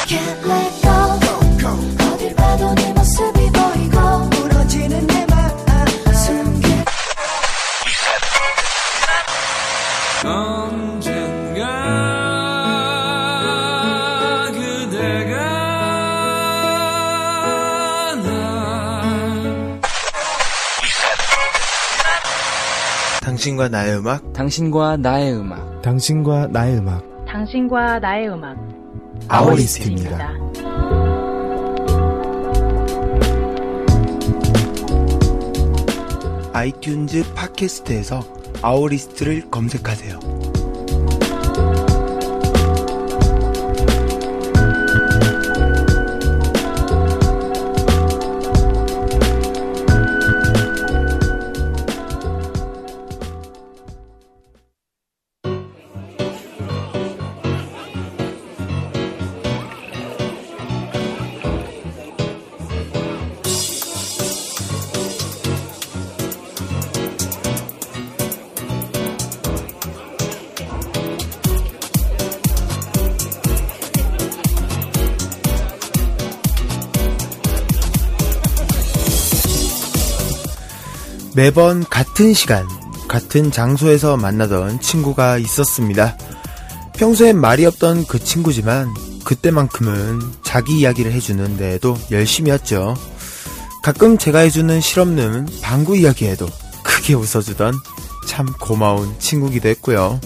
Can't let go. 어딜 봐도 네 모습이 보이고 부러지는 내 맘 숨길 언젠가 그대가 나 당신과 나의 음악, 당신과 나의 음악, 당신과 나의 음악, 당신과 나의 음악 아워리스트입니다. 아이튠즈 팟캐스트에서 아워리스트를 검색하세요. 매번 같은 시간, 같은 장소에서 만나던 친구가 있었습니다. 평소엔 말이 없던 그 친구지만 그때만큼은 자기 이야기를 해주는 데에도 열심히 했죠. 가끔 제가 해주는 실없는 방구 이야기에도 크게 웃어주던 참 고마운 친구기도 했고요.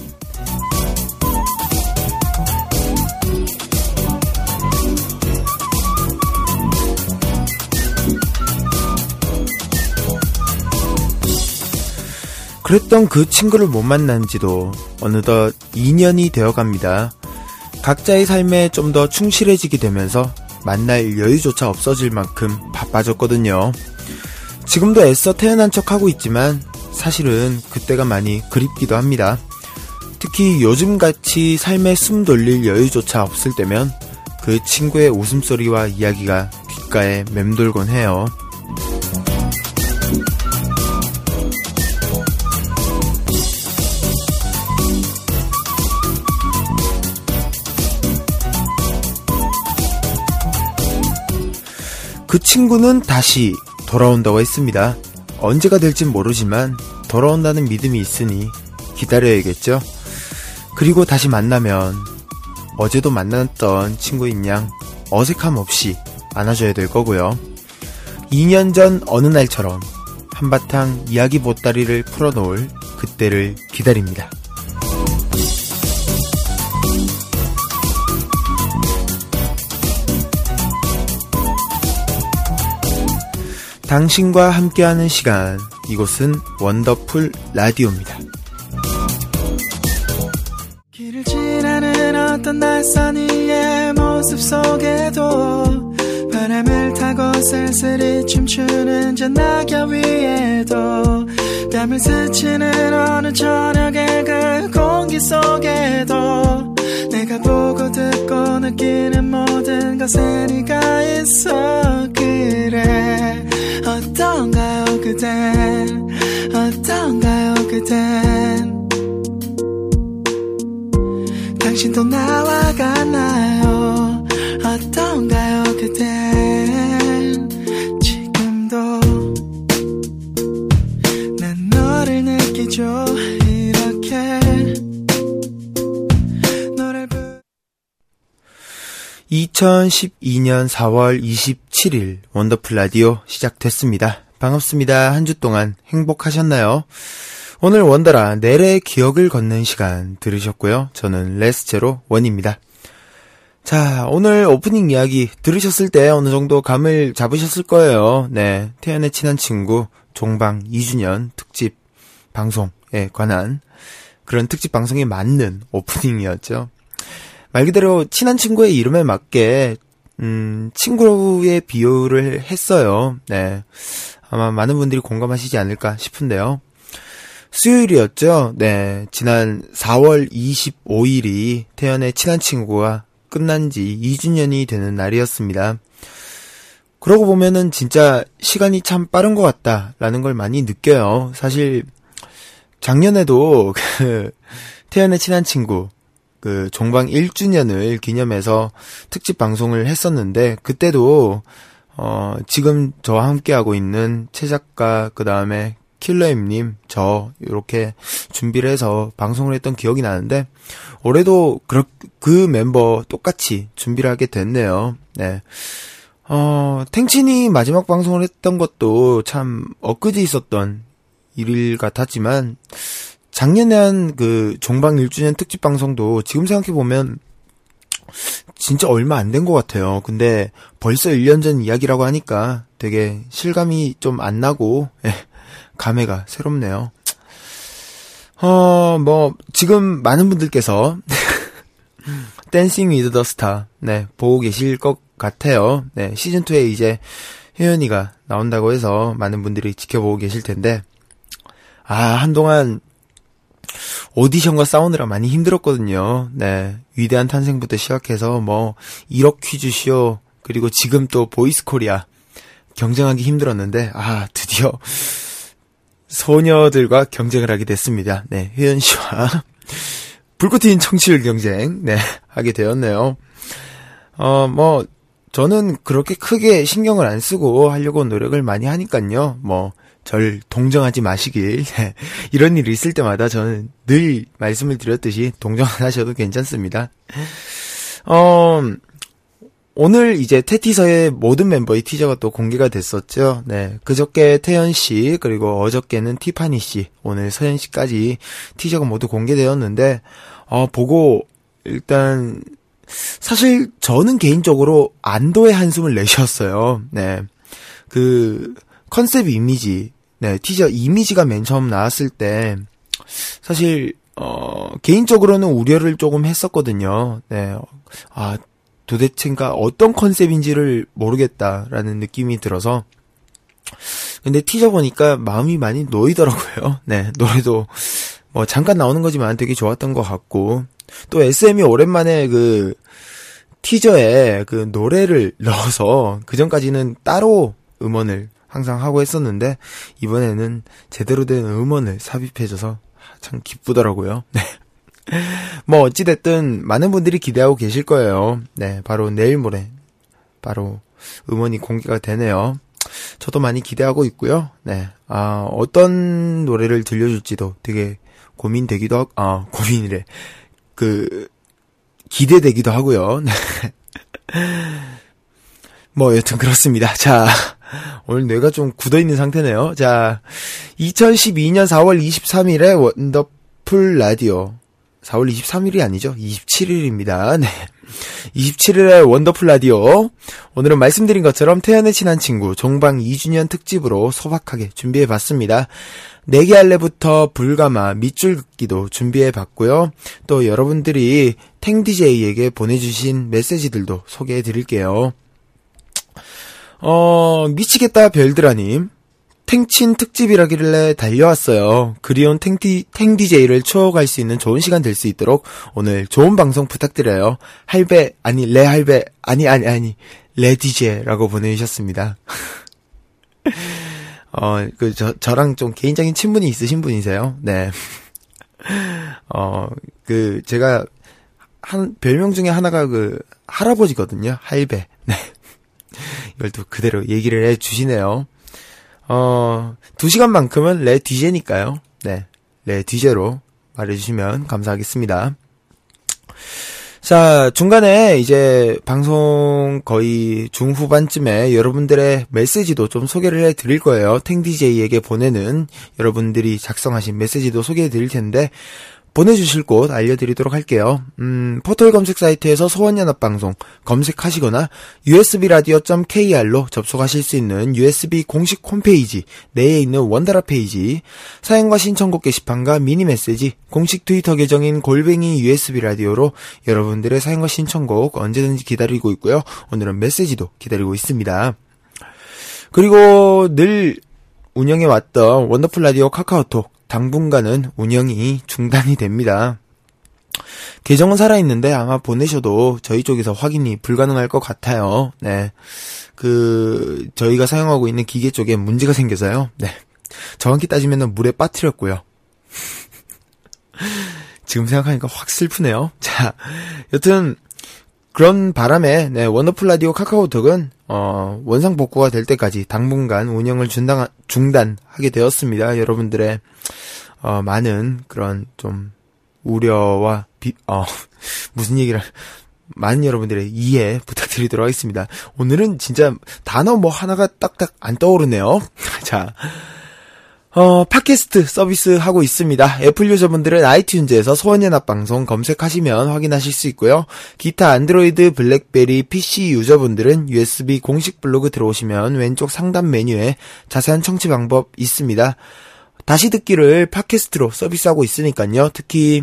그랬던 그 친구를 못 만난 지도 어느덧 2년이 되어갑니다. 각자의 삶에 좀 더 충실해지게 되면서 만날 여유조차 없어질 만큼 바빠졌거든요. 지금도 애써 태어난 척하고 있지만 사실은 그때가 많이 그립기도 합니다. 특히 요즘같이 삶에 숨 돌릴 여유조차 없을 때면 그 친구의 웃음소리와 이야기가 귓가에 맴돌곤 해요. 그 친구는 다시 돌아온다고 했습니다. 언제가 될진 모르지만 돌아온다는 믿음이 있으니 기다려야겠죠. 그리고 다시 만나면 어제도 만났던 친구인 양 어색함 없이 안아줘야 될 거고요. 2년 전 어느 날처럼 한바탕 이야기 보따리를 풀어놓을 그때를 기다립니다. 당신과 함께하는 시간, 이곳은 원더풀 라디오입니다. 길을 지나는 어떤 낯선 이의 모습 속에도 바람을 타고 쓸쓸히 춤추는 저 낙엽 위에도 뺨을 스치는 어느 저녁의 그 공기 속에도 내가 보고 듣고 느끼는 모든 것에 네가 있어. 그래 어떤가요 그댄, 어떤가요 그댄. 당신도 나와 같나요? 어떤가요 그댄. 지금도 난 너를 느끼죠. 이렇게 2012년 4월 27일 원더풀 라디오 시작됐습니다. 반갑습니다. 한 주 동안 행복하셨나요? 오늘 원더라 내래의 기억을 걷는 시간 들으셨고요. 저는 레스제로 원입니다. 자, 오늘 오프닝 이야기 들으셨을 때 어느 정도 감을 잡으셨을 거예요. 네, 태연의 친한 친구 종방 2주년 특집 방송에 관한 그런 특집 방송에 맞는 오프닝이었죠. 말 그대로 친한 친구의 이름에 맞게 친구의 비유를 했어요. 네, 아마 많은 분들이 공감하시지 않을까 싶은데요. 수요일이었죠. 네, 지난 4월 25일이 태연의 친한 친구가 끝난 지 2주년이 되는 날이었습니다. 그러고 보면은 진짜 시간이 참 빠른 것 같다라는 걸 많이 느껴요. 사실 작년에도 태연의 친한 친구 그 종방 1주년을 기념해서 특집 방송을 했었는데, 그때도 지금 저와 함께하고 있는 최 작가, 그 다음에 킬러임님, 저 이렇게 준비를 해서 방송을 했던 기억이 나는데, 올해도 그 멤버 똑같이 준비를 하게 됐네요. 네. 탱친이 마지막 방송을 했던 것도 참 엊그제 있었던 일일 같았지만, 작년에 한 그 종방 1주년 특집 방송도 지금 생각해보면 진짜 얼마 안 된 것 같아요. 근데 벌써 1년 전 이야기라고 하니까 되게 실감이 좀 안 나고, 감회가 새롭네요. 지금 많은 분들께서 댄싱 위드 더 스타, 네, 보고 계실 것 같아요. 네, 시즌2에 이제 혜연이가 나온다고 해서 많은 분들이 지켜보고 계실 텐데, 한동안 오디션과 싸우느라 많이 힘들었거든요. 네, 위대한 탄생부터 시작해서 1억 퀴즈쇼, 그리고 지금 또 보이스 코리아 경쟁하기 힘들었는데, 드디어 소녀들과 경쟁을 하게 됐습니다. 네, 혜연 씨와 불꽃 튄 청취율 경쟁, 네, 하게 되었네요. 저는 그렇게 크게 신경을 안 쓰고 하려고 노력을 많이 하니까요. 절 동정하지 마시길. 네, 이런 일이 있을 때마다 저는 늘 말씀을 드렸듯이 동정 안 하셔도 괜찮습니다. 오늘 이제 테티서의 모든 멤버의 티저가 또 공개가 됐었죠. 네, 그저께 태연 씨, 그리고 어저께는 티파니 씨, 오늘 서연 씨까지 티저가 모두 공개되었는데, 보고 일단 사실 저는 개인적으로 안도의 한숨을 내쉬었어요. 네, 그 컨셉 이미지, 네, 티저 이미지가 맨 처음 나왔을 때 사실 개인적으로는 우려를 조금 했었거든요. 네, 도대체가 어떤 컨셉인지를 모르겠다라는 느낌이 들어서. 근데 티저 보니까 마음이 많이 놓이더라고요. 네, 노래도 잠깐 나오는 거지만 되게 좋았던 것 같고, 또 SM이 오랜만에 그 티저에 그 노래를 넣어서, 그전까지는 따로 음원을 항상 하고 했었는데 이번에는 제대로 된 음원을 삽입해줘서 참 기쁘더라고요. 네. 어찌됐든 많은 분들이 기대하고 계실 거예요. 네, 바로 내일 모레 바로 음원이 공개가 되네요. 저도 많이 기대하고 있고요. 네, 어떤 노래를 들려줄지도 되게 고민되기도 하고, 고민이래. 기대되기도 하고요. 네. 여튼 그렇습니다. 자, 오늘 뇌가 좀 굳어있는 상태네요. 자, 2012년 4월 23일에 원더풀 라디오, 4월 23일이 아니죠. 27일입니다. 네. 27일에 원더풀 라디오. 오늘은 말씀드린 것처럼 태연의 친한 친구 종방 2주년 특집으로 소박하게 준비해봤습니다. 내게 할래부터 불가마, 밑줄 긋기도 준비해봤고요. 또 여러분들이 탱DJ에게 보내주신 메시지들도 소개해드릴게요. 미치겠다 별드라님, 탱친 특집이라길래 달려왔어요. 그리운 탱DJ를 추억할 수 있는 좋은 시간 될 수 있도록 오늘 좋은 방송 부탁드려요. 할배, 아니 레할배, 아니 레디제라고 보내주셨습니다. 저랑 좀 개인적인 친분이 있으신 분이세요. 네. 제가 별명 중에 하나가 할아버지거든요. 할배. 네. 이걸 또 그대로 얘기를 해주시네요. 2시간만큼은 레 DJ니까요. 네. 레 DJ로 말해주시면 감사하겠습니다. 자, 중간에 이제 방송 거의 중후반쯤에 여러분들의 메시지도 좀 소개를 해드릴 거예요. 탱DJ에게 보내는 여러분들이 작성하신 메시지도 소개해드릴 텐데, 보내주실 곳 알려드리도록 할게요. 포털 검색 사이트에서 소원연합방송 검색하시거나 usbradio.kr로 접속하실 수 있는 USB 공식 홈페이지 내에 있는 원더라 페이지, 사연과 신청곡 게시판과 미니 메시지, 공식 트위터 계정인 usbradio.로 여러분들의 사연과 신청곡 언제든지 기다리고 있고요. 오늘은 메시지도 기다리고 있습니다. 그리고 늘 운영해왔던 원더풀 라디오 카카오톡 당분간은 운영이 중단이 됩니다. 계정은 살아있는데 아마 보내셔도 저희 쪽에서 확인이 불가능할 것 같아요. 네. 저희가 사용하고 있는 기계 쪽에 문제가 생겨서요. 네. 정확히 따지면 물에 빠뜨렸고요. 지금 생각하니까 확 슬프네요. 자, 여튼 그런 바람에 원더풀 라디오 카카오톡은 원상 복구가 될 때까지 당분간 운영을 중단하게 되었습니다. 여러분들의 많은 그런 좀 우려와 많은 여러분들의 이해 부탁드리도록 하겠습니다. 오늘은 진짜 단어 뭐 하나가 딱딱 안 떠오르네요. 자, 팟캐스트 서비스 하고 있습니다. 애플 유저분들은 아이튠즈에서 소원연합방송 검색하시면 확인하실 수 있고요. 기타 안드로이드, 블랙베리, PC 유저분들은 USB 공식 블로그 들어오시면 왼쪽 상단 메뉴에 자세한 청취 방법 있습니다. 다시 듣기를 팟캐스트로 서비스하고 있으니까요. 특히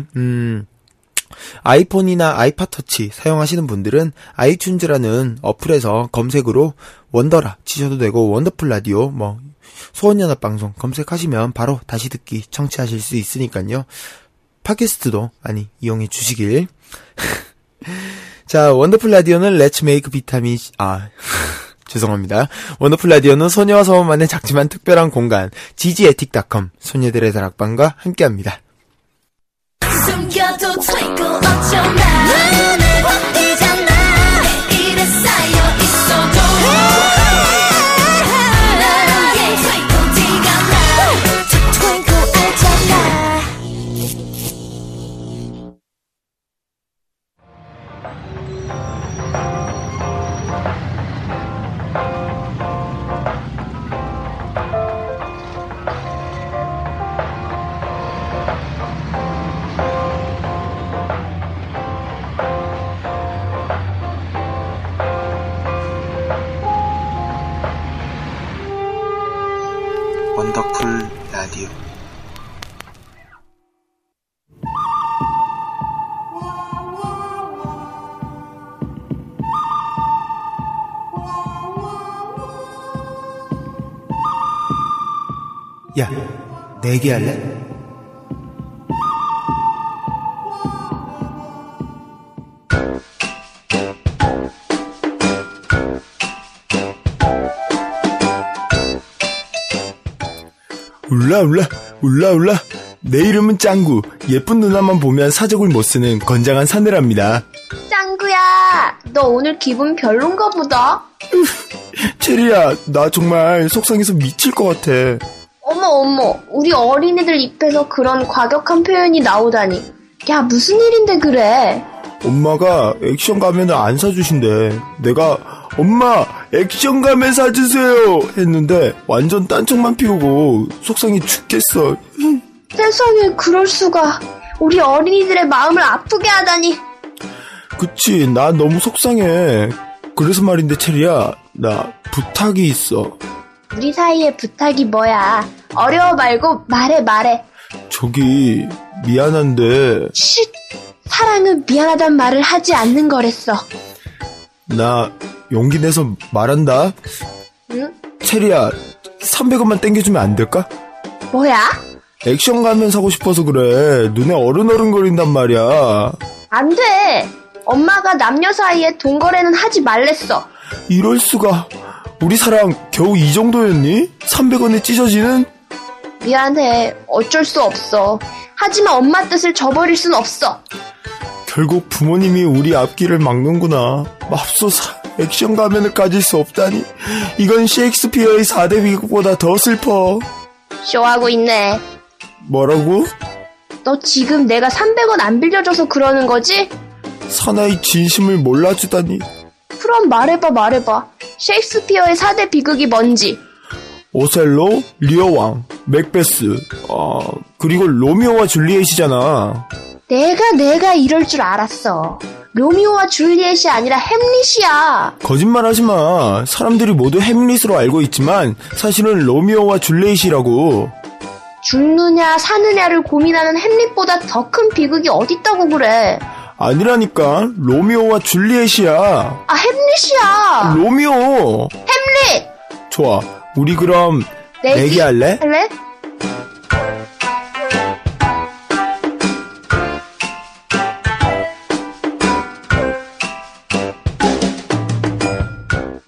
아이폰이나 아이팟 터치 사용하시는 분들은 아이튠즈라는 어플에서 검색으로 원더라 치셔도 되고 원더풀 라디오 뭐 소원연합방송 검색하시면 바로 다시 듣기 청취하실 수 있으니까요. 팟캐스트도 많이 이용해 주시길. 자, 원더풀 라디오는 렛츠 메이크 비타민 죄송합니다. 원더풀 라디오는 소녀와 소원만의 작지만 특별한 공간 지지에틱닷컴 소녀들의 다락방과 함께합니다. 숨겨도 twinkle 어쩌나 눈에 확대잖아 이래 쌓여 있어도 나의 twinkle 티가 나 twinkle 알잖아. 원더풀 라디오. 야, 내기 할래? 울라 내 이름은 짱구. 예쁜 누나만 보면 사족을 못 쓰는 건장한 사내랍니다. 짱구야, 너 오늘 기분 별론가 보다. 체리야, 나 정말 속상해서 미칠 것 같아. 어머, 우리 어린이들 입에서 그런 과격한 표현이 나오다니. 야, 무슨 일인데 그래? 엄마가 액션 가면을 안 사주신대. 내가 엄마 액션 가면 사주세요 했는데 완전 딴청만 피우고 속상해 죽겠어. 세상에, 그럴 수가. 우리 어린이들의 마음을 아프게 하다니. 그치, 나 너무 속상해. 그래서 말인데 체리야, 나 부탁이 있어. 우리 사이에 부탁이 뭐야? 어려워 말고 말해. 저기 미안한데 쉿! 사랑은 미안하단 말을 하지 않는 거랬어. 나 용기 내서 말한다. 응? 체리야, 300원만 땡겨주면 안 될까? 뭐야? 액션 가면 사고 싶어서 그래. 눈에 어른거린단 말이야. 안 돼. 엄마가 남녀 사이에 돈거래는 하지 말랬어. 이럴 수가. 우리 사랑 겨우 이 정도였니? 300원에 찢어지는? 미안해. 어쩔 수 없어. 하지만 엄마 뜻을 저버릴 순 없어. 결국 부모님이 우리 앞길을 막는구나. 맙소사. 액션 가면을 가질 수 없다니. 이건 셰익스피어의 4대 비극보다 더 슬퍼. 쇼하고 있네. 뭐라고? 너 지금 내가 300원 안 빌려줘서 그러는 거지? 사나이 진심을 몰라주다니. 그럼 말해봐. 셰익스피어의 4대 비극이 뭔지. 오셀로, 리어왕, 맥베스, 그리고 로미오와 줄리엣이잖아. 내가 이럴 줄 알았어. 로미오와 줄리엣이 아니라 햄릿이야. 거짓말하지 마. 사람들이 모두 햄릿으로 알고 있지만 사실은 로미오와 줄리엣이라고. 죽느냐 사느냐를 고민하는 햄릿보다 더 큰 비극이 어딨다고 그래. 아니라니까. 로미오와 줄리엣이야. 아, 햄릿이야. 로미오. 햄릿. 좋아. 우리 그럼 내기 할래? 할래?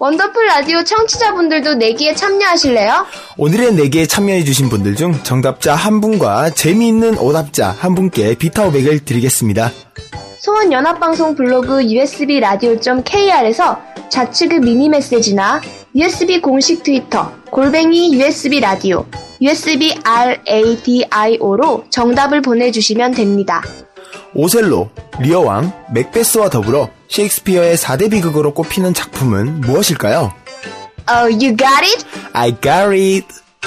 원더풀 라디오 청취자분들도 내기에 참여하실래요? 오늘의 내기에 참여해주신 분들 중 정답자 한 분과 재미있는 오답자 한 분께 비타오백을 드리겠습니다. 소원연합방송 블로그 usbradio.kr에서 좌측의 미니 메시지나 USB 공식 트위터 @USB 라디오 USB RADIO로 정답을 보내주시면 됩니다. 오셀로, 리어왕, 맥베스와 더불어 셰익스피어의 4대 비극으로 꼽히는 작품은 무엇일까요? Oh, you got it? I got it!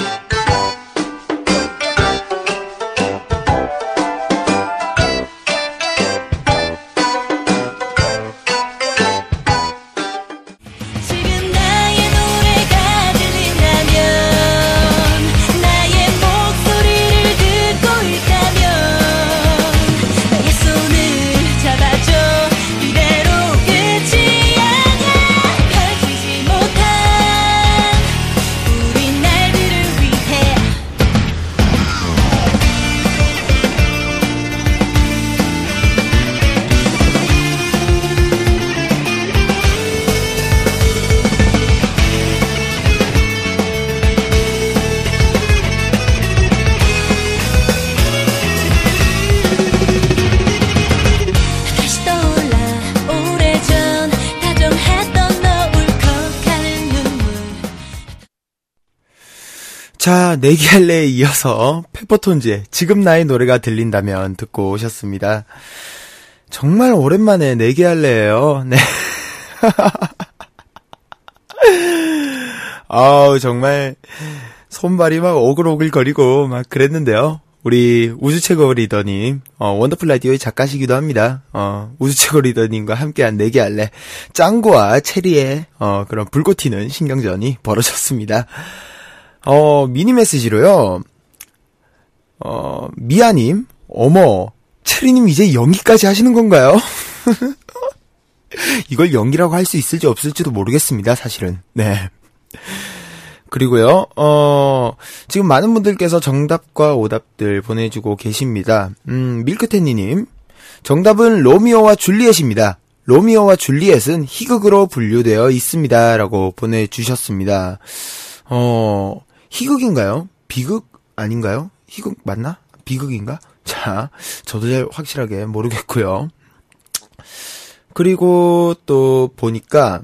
자, 내기할래에 이어서 페퍼톤즈의 지금 나의 노래가 들린다면 듣고 오셨습니다. 정말 오랜만에 내기할래예요. 네. 아우, 정말 손발이 막 오글오글거리고 막 그랬는데요. 우리 우주최고 리더님, 원더풀 라디오의 작가시기도 합니다. 우주최고 리더님과 함께한 내기할래. 짱구와 체리의 그런 불꽃 튀는 신경전이 벌어졌습니다. 미니 메시지로요. 미아님, 어머, 체리님 이제 연기까지 하시는 건가요? 이걸 연기라고 할 수 있을지 없을지도 모르겠습니다, 사실은. 네. 그리고요, 지금 많은 분들께서 정답과 오답들 보내주고 계십니다. 밀크테니님, 정답은 로미오와 줄리엣입니다. 로미오와 줄리엣은 희극으로 분류되어 있습니다. 라고 보내주셨습니다. 희극인가요? 비극 아닌가요? 희극 맞나? 비극인가? 자, 저도 잘 확실하게 모르겠고요. 그리고 또 보니까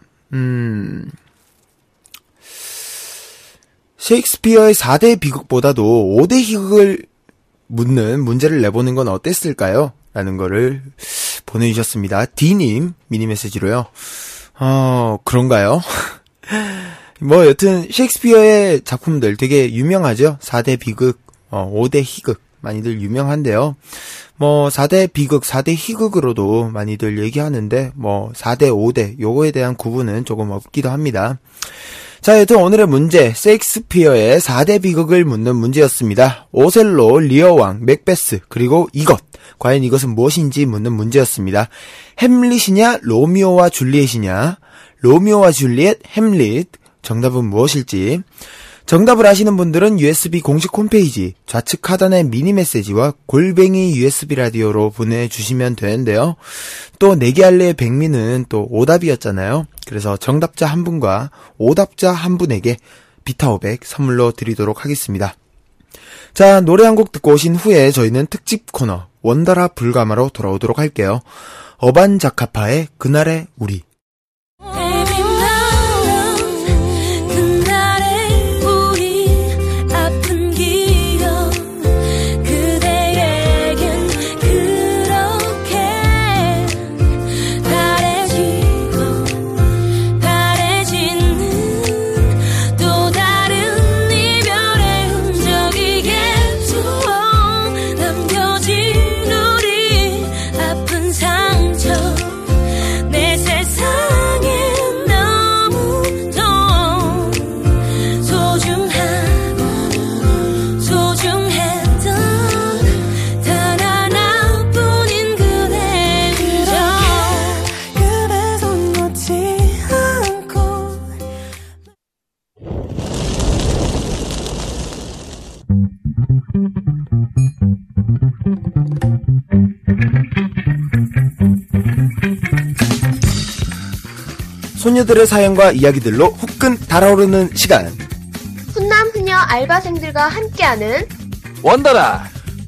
셰익스피어의 4대 비극보다도 5대 희극을 묻는 문제를 내보는 건 어땠을까요? 라는 거를 보내주셨습니다. D님 미니 메시지로요. 그런가요? 뭐 여튼 셰익스피어의 작품들 되게 유명하죠. 4대 비극, 5대 희극 많이들 유명한데요. 뭐 4대 비극, 4대 희극으로도 많이들 얘기하는데 뭐 4대, 5대 요거에 대한 구분은 조금 없기도 합니다. 자, 여튼 오늘의 문제, 셰익스피어의 4대 비극을 묻는 문제였습니다. 오셀로, 리어왕, 맥베스, 그리고 이것. 과연 이것은 무엇인지 묻는 문제였습니다. 햄릿이냐, 로미오와 줄리엣이냐, 로미오와 줄리엣, 햄릿. 정답은 무엇일지. 정답을 아시는 분들은 USB 공식 홈페이지 좌측 하단의 미니 메시지와 @USB 라디오로 보내주시면 되는데요. 또 내기할래의 백미는 또 오답이었잖아요. 그래서 정답자 한 분과 오답자 한 분에게 비타500 선물로 드리도록 하겠습니다. 자, 노래 한 곡 듣고 오신 후에 저희는 특집 코너 원더라 불가마로 돌아오도록 할게요. 어반자카파의 그날의 우리. 세상 소녀들의 사연과 이야기들로 후끈 달아오르는 시간. 훈남 훈녀 알바생들과 함께하는 원더라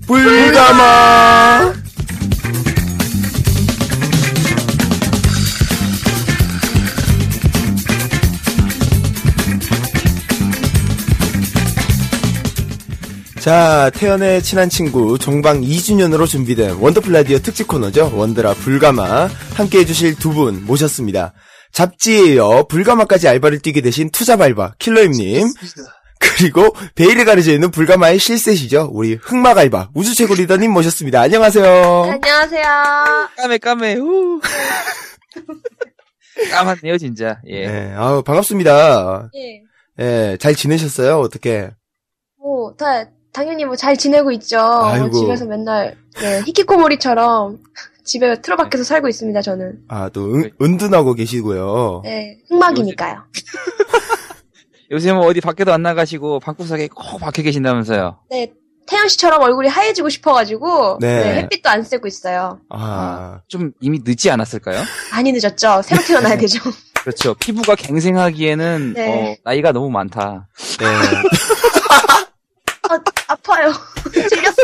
불가마. 자, 태연의 친한 친구 종방 2주년으로 준비된 원더풀 라디오 특집 코너죠. 원더라 불가마. 함께 해주실 두 분 모셨습니다. 잡지에 이어 불가마까지 알바를 뛰게 되신 투잡알바 킬러임님, 그리고 베일에 가려져 있는 불가마의 실세시죠. 우리 흑막알바 우주최고 리더님 모셨습니다. 안녕하세요. 안녕하세요. 까매 까맣네요 진짜. 예. 네, 아우 반갑습니다. 예. 예, 잘 지내셨어요? 어떻게? 뭐, 당연히 뭐 잘 지내고 있죠. 아이고. 집에서 맨날, 히키코모리처럼 집에 틀어박혀서 살고 있습니다, 저는. 아, 또 은둔하고 계시고요. 네, 흑막이니까요. 요새 뭐 어디 밖에도 안 나가시고 방구석에 꼭 박혀 계신다면서요. 네, 태연 씨처럼 얼굴이 하얘지고 싶어가지고, 네. 햇빛도 안 쐬고 있어요. 좀 이미 늦지 않았을까요? 많이 늦었죠. 새로 태어나야 되죠. 그렇죠. 피부가 갱생하기에는 네. 나이가 너무 많다. 네. 아파요. 찔렸어.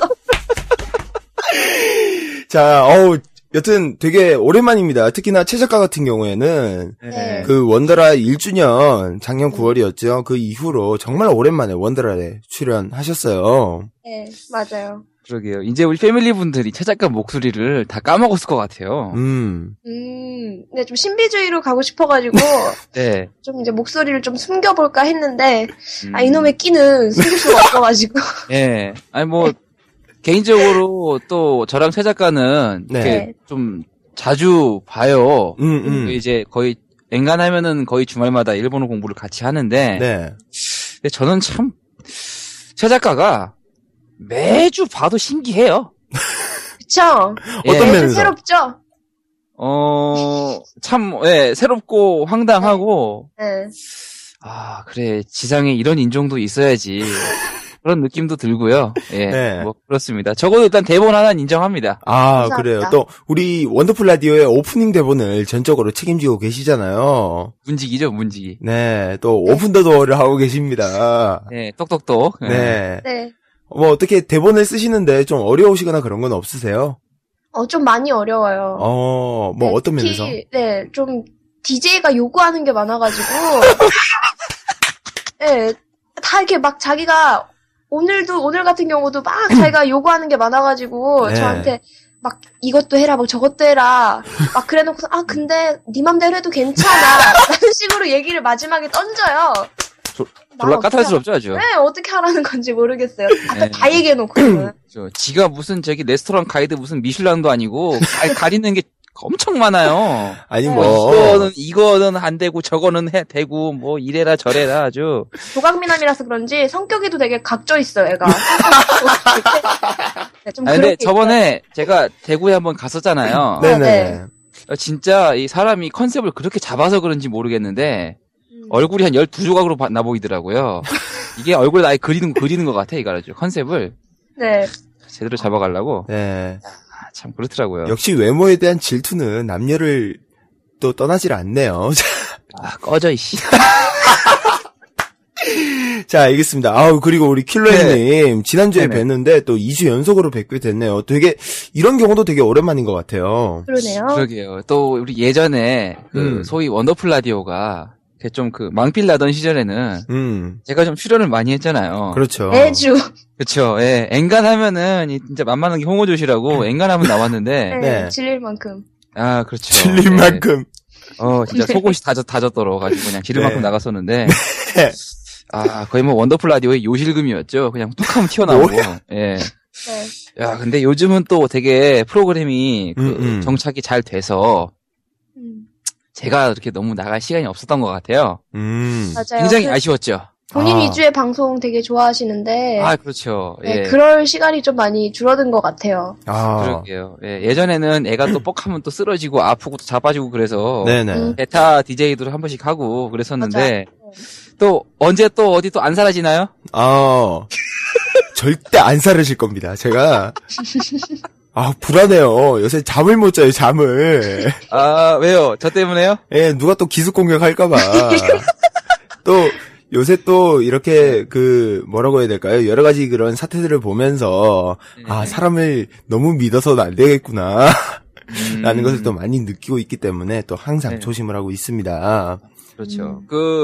자, 여튼 되게 오랜만입니다. 특히나 최 작가 같은 경우에는 네. 그 원더라 1주년 작년 9월이었죠. 그 이후로 정말 오랜만에 원더라에 출연하셨어요. 네, 맞아요. 그러게요. 이제 우리 패밀리 분들이 최 작가 목소리를 다 까먹었을 것 같아요. 네, 좀 신비주의로 가고 싶어가지고, 네. 좀 이제 목소리를 좀 숨겨볼까 했는데, 이놈의 끼는 숨길 수가 없어가지고. 예. 아니 뭐 개인적으로 또 저랑 최 작가는 네. 이렇게 좀 자주 봐요. 이제 거의 엔간하면은 거의 주말마다 일본어 공부를 같이 하는데, 네. 근데 저는 참 최 작가가 매주 봐도 신기해요. 그쵸? 어떤 네, 면에서? 새롭죠? 참, 새롭고 황당하고, 네. 아, 그래, 지상에 이런 인종도 있어야지. 그런 느낌도 들고요. 예, 네. 뭐, 그렇습니다. 적어도 일단 대본 하나는 인정합니다. 아, 감사합니다. 그래요. 또 우리 원더풀 라디오의 오프닝 대본을 전적으로 책임지고 계시잖아요. 문지기죠, 문지기. 네, 또 오픈 더 도어를 하고 계십니다. 네, 똑똑똑. 네. 네. 뭐 어떻게 대본을 쓰시는데 좀 어려우시거나 그런 건 없으세요? 좀 많이 어려워요. 뭐 네, 어떤 특히, 면에서? 네, 좀, DJ가 요구하는 게 많아가지고, 네, 다 이렇게 막 자기가, 오늘 같은 경우도 막 자기가 요구하는 게 많아가지고, 네. 저한테 막 이것도 해라, 막 저것도 해라, 막 그래 놓고서, 근데 네 맘대로 해도 괜찮아. 라는 식으로 얘기를 마지막에 던져요. 졸라 까탈스럽죠, 아주. 네, 어떻게 하라는 건지 모르겠어요. 네. 다 얘기해놓고. 지가 무슨 레스토랑 가이드 무슨 미슐란도 아니고, 가리는 게 엄청 많아요. 아니 이거는 안 되고, 저거는 되고, 뭐, 이래라 저래라 아주. 조각미남이라서 그런지 성격이도 되게 각져 있어요, 애가. 네, 좀 근데 그런 게 저번에 제가 대구에 한번 갔었잖아요. 네네. 진짜 이 사람이 컨셉을 그렇게 잡아서 그런지 모르겠는데, 얼굴이 한 12조각으로 나보이더라고요. 이게 얼굴 아예 그리는 것 같아, 이거 알죠? 컨셉을. 네. 제대로 잡아가려고. 네. 참 그렇더라고요. 역시 외모에 대한 질투는 남녀를 또 떠나질 않네요. 꺼져, 이씨. 자, 알겠습니다. 그리고 우리 킬러님 지난주에 네네. 뵀는데 또 2주 연속으로 뵙게 됐네요. 되게 이런 경우도 되게 오랜만인 것 같아요. 그러네요. 그러게요. 또 우리 예전에 소위 원더풀 라디오가 좀 망필 나던 시절에는 제가 좀 출연을 많이 했잖아요. 그렇죠. 매주. 그렇죠. 예. 엔간하면은 진짜 만만한 게 홍어조시라고 엔간하면 나왔는데 네. 질릴 만큼. 아, 그렇죠. 질릴 예. 만큼. 진짜 속옷이 다젖더러가지고 그냥 지를 네. 만큼 나갔었는데. 거의 뭐 원더풀 라디오의 요실금이었죠. 그냥 뚝 하면 튀어나오고. 예. 네. 야, 근데 요즘은 또 되게 프로그램이 정착이 잘 돼서 제가 이렇게 너무 나갈 시간이 없었던 것 같아요. 맞아요. 굉장히 아쉬웠죠. 본인 위주의 방송 되게 좋아하시는데. 그렇죠. 네, 예. 그럴 시간이 좀 많이 줄어든 것 같아요. 그러게요. 예, 예전에는 애가 또 뻑하면 또 쓰러지고 아프고 또 자빠지고 그래서. 네네. 베타 DJ도 한 번씩 하고 그랬었는데. 맞아요. 또 언제 또 어디 또 안 사라지나요? 절대 안 사르실 겁니다. 제가 아, 불안해요. 요새 잠을 못 자요, 잠을. 아, 왜요? 저 때문에요? 예, 누가 또 기습 공격할까봐. 또, 요새 또, 이렇게, 뭐라고 해야 될까요? 여러 가지 그런 사태들을 보면서, 아, 사람을 너무 믿어서는 안 되겠구나. 라는 것을 또 많이 느끼고 있기 때문에 또 항상 네. 조심을 하고 있습니다. 그렇죠.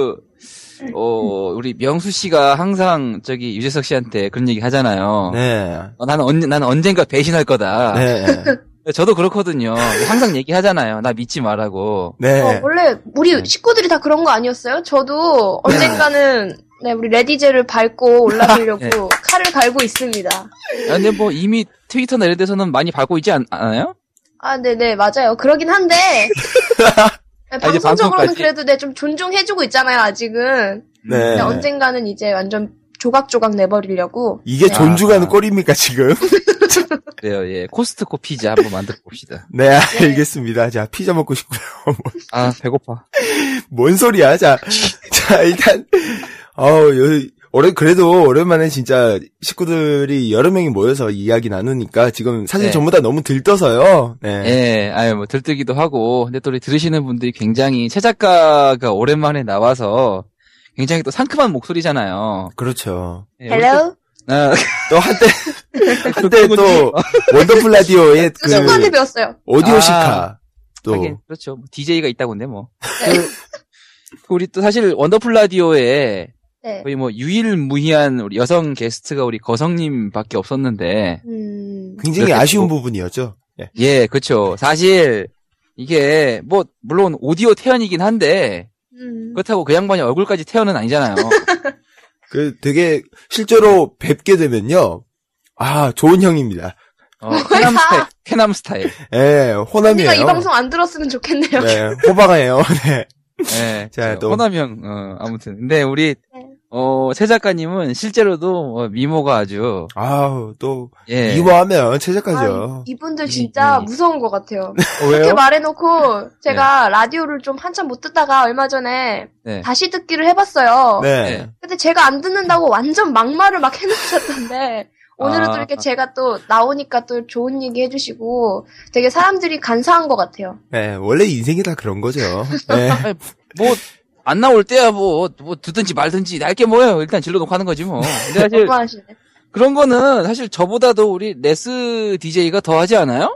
우리 명수 씨가 항상 유재석 씨한테 그런 얘기 하잖아요. 네. 나는 언젠가 배신할 거다. 네. 저도 그렇거든요. 항상 얘기하잖아요. 나 믿지 말라고. 네. 원래 우리 식구들이 다 그런 거 아니었어요? 저도 언젠가는 네, 우리 레디제를 밟고 올라가려고 네. 칼을 갈고 있습니다. 근데 뭐 이미 트위터나 이런 데서는 많이 밟고 있지 않아요? 아, 네네, 맞아요. 그러긴 한데, 네, 이제 방송적으로는 방송까지? 그래도 네, 좀 존중해주고 있잖아요, 아직은. 네. 네, 언젠가는 이제 완전 조각조각 내버리려고. 이게 네. 존중하는 꼴입니까, 지금? 그래요, 예. 코스트코 피자 한번 만들어 봅시다. 네, 알겠습니다. 자, 피자 먹고 싶고요. 아, 배고파. 뭔 소리야? 자, 일단, 그래도 오랜만에 진짜 식구들이 여러 명이 모여서 이야기 나누니까 지금 사실 네. 전부 다 너무 들떠서요. 네. 예, 뭐 들뜨기도 하고, 근데 또 우리 들으시는 분들이 굉장히 최 작가가 오랜만에 나와서 굉장히 또 상큼한 목소리잖아요. 그렇죠. 예, 헬로? 또 한때 또 원더풀 라디오의 친구한테 배웠어요. 오디오 시카. 또. 하긴, 그렇죠. DJ가 있다고 근데 뭐. 우리 또 사실 원더풀 라디오에 네. 거의 뭐 유일무이한 우리 여성 게스트가 우리 거성님밖에 없었는데, 굉장히 이렇게 아쉬운 또- 부분이었죠. 예. 예, 그렇죠. 사실 이게 뭐 물론 오디오 태연이긴 한데 그렇다고 그 양반이 얼굴까지 태연은 아니잖아요. 되게 실제로 뵙게 되면요. 아, 좋은 형입니다. 쾌남 스타일. 예, 호남이에요. 언니가 이 방송 안 들었으면 좋겠네요. 네, 호방이에요. 네. 예. 자, 또. 호남형, 아무튼. 근데 우리, 네. 최 작가님은 실제로도 미모가 아주, 아우, 또, 예. 미워하면 최적하죠. 이분들 진짜 예. 무서운 것 같아요. 왜요? 그렇게 말해놓고 제가 라디오를 좀 한참 못 듣다가 얼마 전에 네. 다시 듣기를 해봤어요. 네. 네. 근데 제가 안 듣는다고 완전 막말을 막 해놓으셨던데 오늘은 또 이렇게 제가 또 나오니까 또 좋은 얘기 해주시고 되게 사람들이 간사한 것 같아요. 네, 원래 인생이 다 그런 거죠. 네. 아니, 뭐, 안 나올 때야 뭐 듣든지 말든지 날게 뭐예요. 일단 질러놓고 하는 거지 뭐. 근데 사실 너무하시네. 그런 거는 사실 저보다도 우리 레스 DJ가 더 하지 않아요?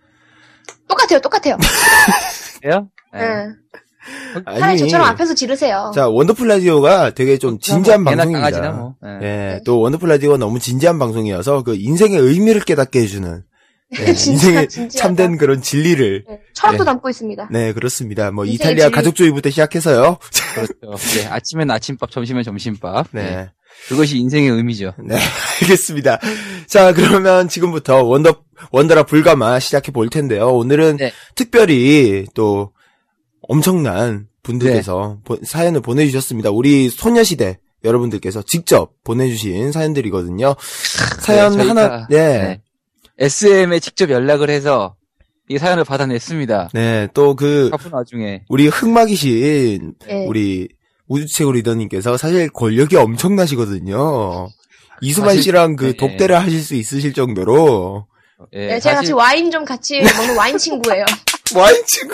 똑같아요. 그래요? 네. 차라리 저처럼 앞에서 지르세요. 자, 원더풀 라디오가 되게 좀 진지한 개나 방송입니다. 강아지나 뭐. 예. 예, 또 원더풀 라디오가 너무 진지한 방송이어서 그 인생의 의미를 깨닫게 해주는 네, 진짜 인생의 진지하다. 참된 그런 진리를 네, 철학도 네. 담고 있습니다. 네, 그렇습니다. 뭐 인생의 이탈리아 진리. 가족주의부터 시작해서요. 그렇죠. 네, 아침엔 아침밥, 점심엔 점심밥. 네. 그것이 인생의 의미죠. 네, 알겠습니다. 자, 그러면 지금부터 원더라 불가마 시작해 볼 텐데요. 오늘은 네. 특별히 또 엄청난 분들께서 사연을 보내주셨습니다. 우리 소녀시대 여러분들께서 직접 보내주신 사연들이거든요. 사연 저희가, 하나, 네. SM에 직접 연락을 해서 이 사연을 받아냈습니다. 네, 또 바쁜 와중에. 우리 흑막이신 네. 우리 우주최고 리더님께서 사실 권력이 엄청나시거든요. 이수만 사실- 씨랑 네. 독대를 하실 수 있으실 정도로. 예, 네, 제가 사실, 같이 와인 좀 같이 먹는 와인 친구예요. 와인 친구?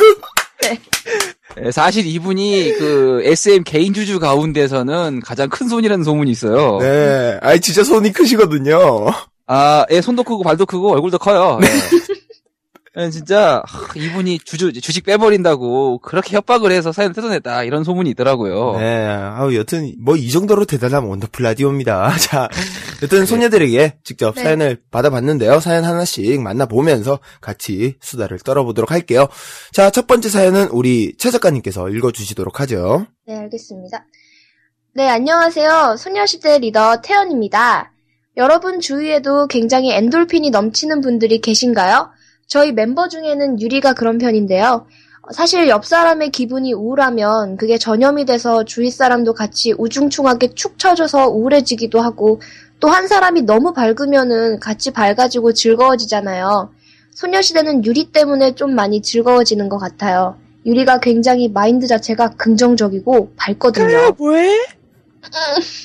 사실 이분이 그 SM 개인 주주 가운데서는 가장 큰 손이라는 소문이 있어요. 네. 아이, 진짜 손이 크시거든요. 아, 예, 손도 크고 발도 크고 얼굴도 커요. 예. 예, 진짜 이분이 주식 빼버린다고 그렇게 협박을 해서 사연을 뜯어냈다 이런 소문이 있더라고요. 네. 아우, 여튼, 뭐, 이 정도로 대단한 원더풀 라디오입니다. 자, 여튼 소녀들에게 직접 네. 사연을 받아봤는데요. 사연 하나씩 만나보면서 같이 수다를 떨어보도록 할게요. 자, 첫 번째 사연은 우리 최 작가님께서 읽어주시도록 하죠. 네, 알겠습니다. 네, 안녕하세요. 소녀시대 리더 태연입니다. 여러분 주위에도 굉장히 엔돌핀이 넘치는 분들이 계신가요? 저희 멤버 중에는 유리가 그런 편인데요. 사실 옆 사람의 기분이 우울하면 그게 전염이 돼서 주위 사람도 같이 우중충하게 축 처져서 우울해지기도 하고 또 한 사람이 너무 밝으면은 같이 밝아지고 즐거워지잖아요. 소녀시대는 유리 때문에 좀 많이 즐거워지는 것 같아요. 유리가 굉장히 마인드 자체가 긍정적이고 밝거든요. 뭐해?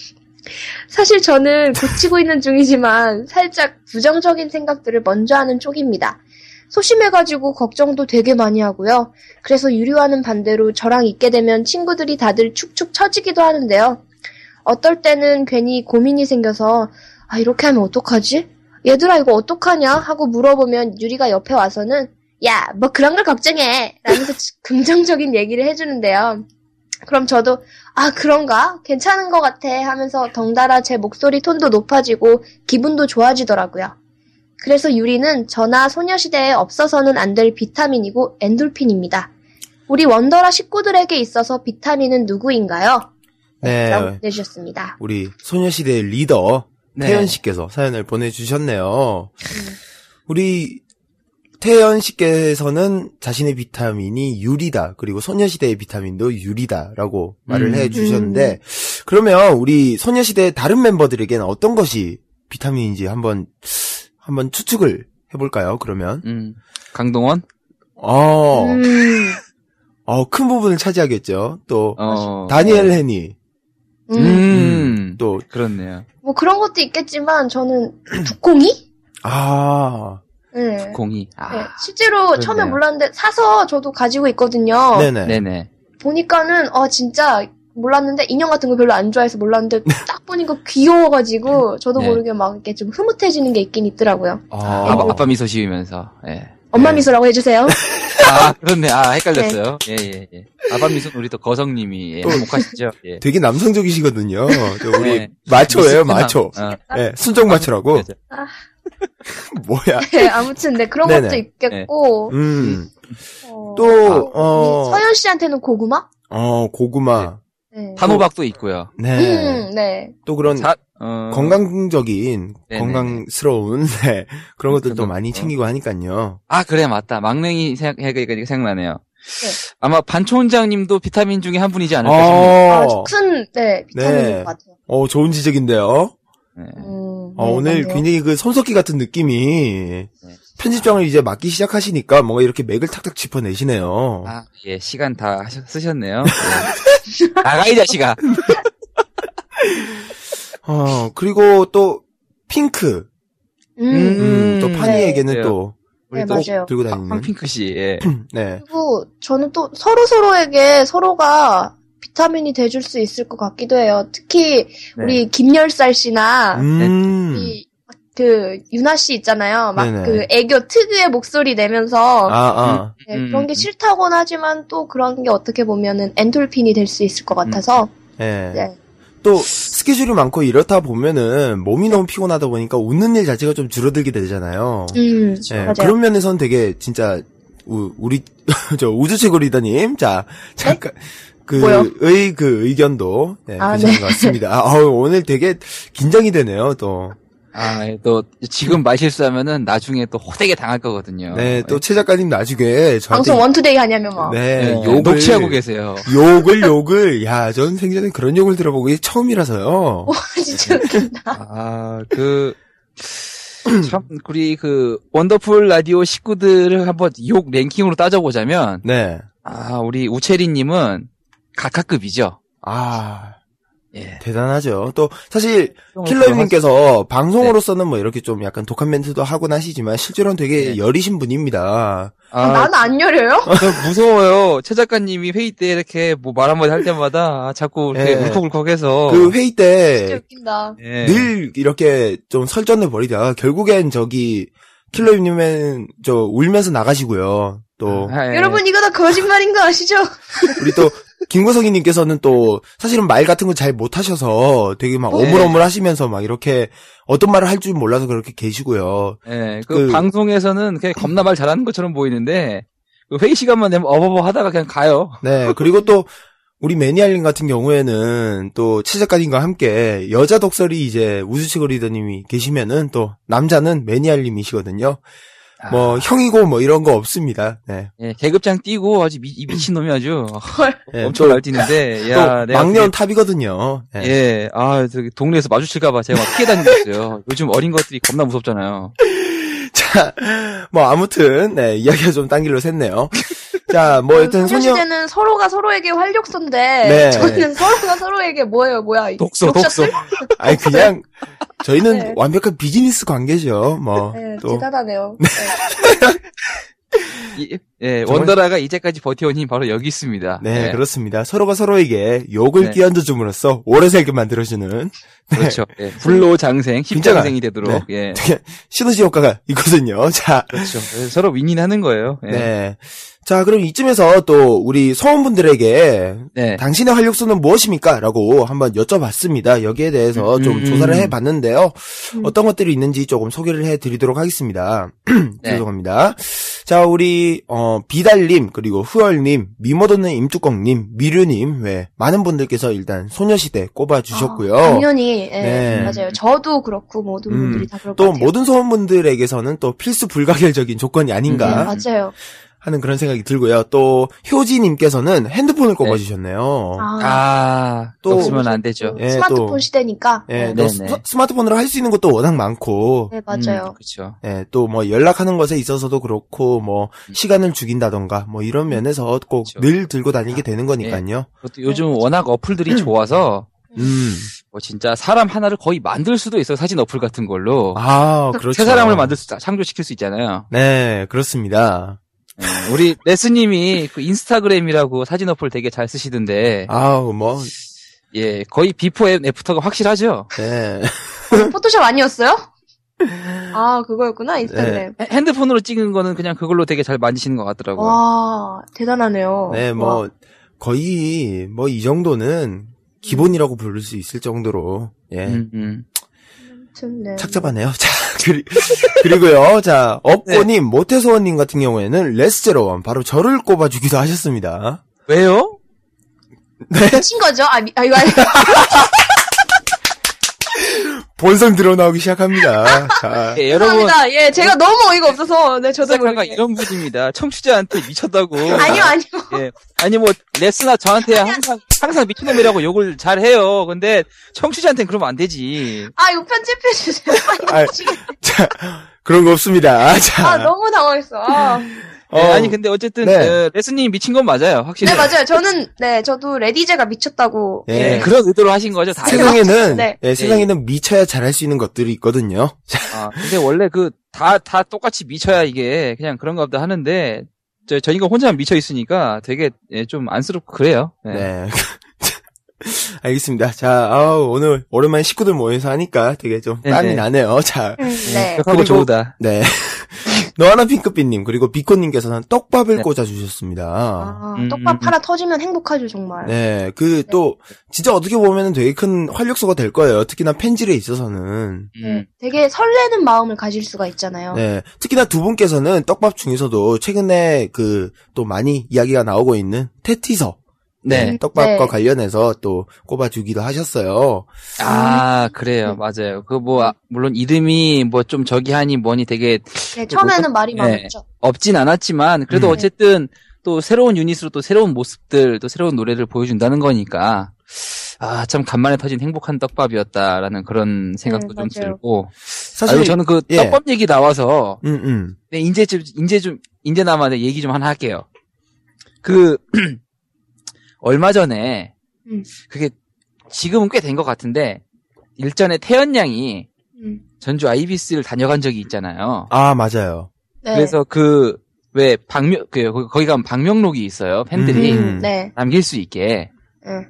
사실 저는 고치고 있는 중이지만 살짝 부정적인 생각들을 먼저 하는 쪽입니다. 소심해가지고 걱정도 되게 많이 하고요. 그래서 유리와는 반대로 저랑 있게 되면 친구들이 다들 축축 처지기도 하는데요. 어떨 때는 괜히 고민이 생겨서 아 이렇게 하면 어떡하지? 얘들아 이거 어떡하냐? 하고 물어보면 유리가 옆에 와서는 야 뭐 그런 걸 걱정해 라면서 긍정적인 얘기를 해주는데요. 그럼 저도 아 그런가? 괜찮은 것 같아 하면서 덩달아 제 목소리 톤도 높아지고 기분도 좋아지더라고요. 그래서 유리는 저나 소녀시대에 없어서는 안 될 비타민이고 엔돌핀입니다. 우리 원더라 식구들에게 있어서 비타민은 누구인가요? 네. 라고 보내주셨습니다. 우리 소녀시대의 리더 네. 태연 씨께서 사연을 보내주셨네요. 우리 태연 씨께서는 자신의 비타민이 유리다. 그리고 소녀시대의 비타민도 유리다라고 말을 해주셨는데 그러면 우리 소녀시대의 다른 멤버들에게는 어떤 것이 비타민인지 한번 추측을 해볼까요? 그러면 강동원? 큰 부분을 차지하겠죠. 또 어. 다니엘 헤니. 또 그렇네요. 뭐 그런 것도 있겠지만 저는 두콩이? 네. 공이. 네, 실제로 처음에 몰랐는데 사서 저도 가지고 있거든요. 네네. 보니까는 진짜 몰랐는데 인형 같은 거 별로 안 좋아해서 몰랐는데 딱 보니까 귀여워가지고 저도 네. 모르게 막 이렇게 좀 흐뭇해지는 게 있긴 있더라고요. 아빠 미소 지으면서. 예. 엄마 미소라고 해주세요. 그렇네. 헷갈렸어요. 예. 아빠 미소는 우리 또 거성님이 행복하시죠? 예. 되게 남성적이시거든요. 또 우리 네. 마초예요, 마초. 어. 네, 순정 마초라고. 그렇죠. 뭐야? 네, 아무튼 네 그런 네네. 것도 있겠고. 또 서현 씨한테는 고구마? 고구마. 네. 단호박도 있고요. 네. 네. 또 그런 건강적인, 네네네. 건강스러운, 네. 그런 것들도 그렇죠. 많이 챙기고 하니까요. 그래, 맞다. 막냉이 생각나네요. 네. 아마 반초원장님도 비타민 중에 한 분이지 않을까 싶네요. 아주 큰, 비타민인 네. 것 같아요. 좋은 지적인데요. 네. 오늘 맞네요. 굉장히 그 손석희 같은 느낌이 편집장을 이제 맡기 시작하시니까 뭔가 이렇게 맥을 탁탁 짚어내시네요. 예, 시간 다 쓰셨네요. 예. 나가, 이 자식아. 그리고 또 핑크. 또 파니에게는 네. 또 네, 또 맞아요. 들고 다니는. 황핑크 씨, 예. 네. 그리고 저는 또 서로서로에게 서로가 비타민이 돼줄 수 있을 것 같기도 해요. 특히 우리 김열살 씨나 그 유나 씨 있잖아요. 막 네네. 그 애교 특유의 목소리 내면서 네, 그런 게 싫다곤 하지만 또 그런 게 어떻게 보면은 엔돌핀이 될 수 있을 것 같아서 네. 네. 또 스케줄이 많고 이렇다 보면은 몸이 너무 피곤하다 보니까 웃는 일 자체가 좀 줄어들게 되잖아요. 네, 맞아요. 그런 면에서는 되게 진짜 우리 저 우주최고 리더님 잠깐 뭐요? 그 의견도 괜찮은 것 같습니다. 오늘 되게 긴장이 되네요. 또 또 지금 말실수하면은 나중에 또 호되게 당할 거거든요. 네, 또 최 작가님 나중에 저한테 방송 원투데이 하냐면 막 욕을 녹취하고 계세요. 욕을 전 생전에 그런 욕을 들어보고 이게 처음이라서요. 진짜 웃긴다. 참 우리 그 원더풀 라디오 식구들을 한번 욕 랭킹으로 따져보자면 네. 우리 우채리님은 각하급이죠. 예. 대단하죠. 또 사실 킬러님께서 방송으로서는 뭐 이렇게 좀 약간 독한 멘트도 하곤 하시지만 실제로는 되게 여리신 분입니다. 나는 안 열려요? 무서워요. 최 작가님이 회의 때 이렇게 뭐 말 한마디 할 때마다 자꾸 이렇게 울컥울컥해서 그 회의 진짜 때 웃긴다. 늘 이렇게 좀 설전을 벌이다가 결국엔 킬러님은 울면서 나가시고요. 또 여러분 이거 다 거짓말인 거 아시죠? 우리 또 김구석이님께서는 또 사실은 말 같은 거 잘 못하셔서 되게 막 오물오물 하시면서 막 이렇게 어떤 말을 할 줄 몰라서 그렇게 계시고요. 네, 그 방송에서는 그냥 겁나 말 잘하는 것처럼 보이는데 그 회의 시간만 되면 어버버 하다가 그냥 가요. 네, 그리고 또 우리 매니아님 같은 경우에는 또 최 작가님과 함께 여자 독설이 이제 우주최고 리더님이 계시면은 또 남자는 매니아님이시거든요. 뭐 형이고 뭐 이런 거 없습니다. 네. 예, 계급장 뛰고 아주 이 미친놈이 아주 네, 엄청 날뛰는데 또 막내원 탑이거든요. 네. 예, 저기 동네에서 마주칠까봐 제가 막 피해 다니고 있어요. 요즘 어린 것들이 겁나 무섭잖아요. 자, 뭐 아무튼 이야기가 좀 딴 길로 샜네요. 자, 뭐, 여튼 소녀시대는 서로가 서로에게 활력소인데, 네. 저희는 서로가 서로에게 뭐야. 독소. 아니, 그냥, 저희는 네. 완벽한 비즈니스 관계죠, 뭐. 네, 또. 대단하네요. 예, 정말- 원더라가 이제까지 버텨온 힘이 바로 여기 있습니다. 네, 예, 그렇습니다. 서로가 서로에게 욕을 네. 끼얹어줌으로써 오래 살게 만들어주는 그렇죠. 예, 불로장생, 십장생이 되도록, 예. 시너지 효과가 있거든요. 자, 그렇죠. 예, 서로 윈윈하는 거예요. 예. 네. 자, 그럼 이쯤에서 또 우리 소원분들에게 네. 당신의 활력소는 무엇입니까? 라고 한번 여쭤봤습니다. 여기에 대해서 좀 조사를 해봤는데요. 어떤 것들이 있는지 조금 소개를 해드리도록 하겠습니다. 네. 죄송합니다. 자, 우리 비달님, 그리고 흐얼님, 미모도는 임뚜껑님, 미류님, 많은 분들께서 일단 소녀시대 꼽아주셨고요. 당연히, 예, 네. 맞아요. 저도 그렇고, 모든 분들이 다 그럴 것 또 같아요. 모든 소원분들에게서는 또 필수 불가결적인 조건이 아닌가 맞아요. 하는 그런 생각이 들고요. 또 효지님께서는 핸드폰을 꼽아주셨네요. 또 없으면 안 되죠. 예, 스마트폰 또- 시대니까. 예, 네, 또 네네. 스마트폰으로 할 수 있는 것도 워낙 많고, 네, 맞아요. 그렇죠. 예, 또 뭐 연락하는 것에 있어서도 그렇고, 뭐 시간을 죽인다던가, 뭐 이런 면에서 꼭 그렇죠. 늘 들고 다니게 되는 거니까요. 그것도 요즘 워낙 어플들이 좋아서 뭐 진짜 사람 하나를 거의 만들 수도 있어요. 사진 어플 같은 걸로. 아, 그렇죠. 새 사람을 창조시킬 수 있잖아요. 네, 그렇습니다. 예, 우리 레스님이 그 인스타그램이라고 사진 어플 되게 잘 쓰시던데, 아우, 뭐, 예, 거의 비포 앤 애프터가 확실하죠? 네. 포토샵 아니었어요? 아, 그거였구나, 인스타그램. 핸드폰으로 찍은 거는 그냥 그걸로 되게 잘 만지시는 것 같더라고요. 와, 대단하네요. 네, 뭐, 거의, 뭐, 이 정도는 기본이라고 부를 수 있을 정도로, 예. 아무튼, 네. 착잡하네요. 자, 그리고요. 자, 업고님, 모태소원님 같은 경우에는 레스제로원, 바로 저를 꼽아주기도 하셨습니다. 왜요? 미친 거죠? 이거 아니. 본성 드러나오기 시작합니다. 자, 예, 여러분. 죄송합니다. 예, 제가 너무 어이가 없어서, 네, 저도 작가가 모르게. 이런 분입니다. 청취자한테 미쳤다고. 아니요. 예. 아니, 뭐, 레스나 저한테 항상 미친놈이라고 욕을 잘 해요. 근데, 청취자한테는 그러면 안 되지. 이거 편집해주세요. 아, 자, 그런 거 없습니다. 자, 너무 당황했어. 예, 아니, 근데 어쨌든, 네. 레스님이 미친 건 맞아요. 확실히. 네, 맞아요. 저도 레디제가 미쳤다고. 예. 예, 그런 의도로 하신 거죠, 다. 세상에는, 네. 예, 세상에는 미쳐야 잘할 수 있는 것들이 있거든요. 자, 근데 원래 다 똑같이 미쳐야 이게 그냥 그런가 보다 하는데, 저 인간 혼자만 미쳐 있으니까 되게, 예, 좀 안쓰럽고 그래요. 예. 네. 알겠습니다. 자, 오늘 오랜만에 식구들 모여서 하니까 되게 좀 땀이 네. 나네요. 자, 네. 하고 그리고- 좋다. 네. 너하나 핑크빛님, 그리고 비코님께서는 떡밥을 네. 꽂아주셨습니다. 떡밥 하나 터지면 행복하죠, 정말. 네, 또, 진짜 어떻게 보면 되게 큰 활력소가 될 거예요. 특히나 팬질에 있어서는. 네. 되게 설레는 마음을 가질 수가 있잖아요. 네. 특히나 두 분께서는 떡밥 중에서도 최근에 또 많이 이야기가 나오고 있는 테티서. 네. 떡밥과 네. 관련해서 또 꼽아주기도 하셨어요. 그래요. 맞아요. 물론 이름이 뭐 좀 저기 하니 뭐니 되게 네, 처음에는 말이 네. 많았죠. 없진 않았지만, 그래도 어쨌든 또 새로운 유닛으로 또 새로운 모습들, 또 새로운 노래를 보여준다는 거니까, 참 간만에 터진 행복한 떡밥이었다라는 그런 생각도 좀 맞아요. 들고. 사실, 저는 예. 떡밥 얘기 나와서, 음. 네, 인제나마 얘기 좀 하나 할게요. 얼마 전에, 그게 지금은 꽤 된 것 같은데, 일전에 태연 양이 전주 아이비스를 다녀간 적이 있잖아요. 아, 맞아요. 네. 그래서 거기 가면 방명록이 있어요. 팬들이 네. 남길 수 있게. 응.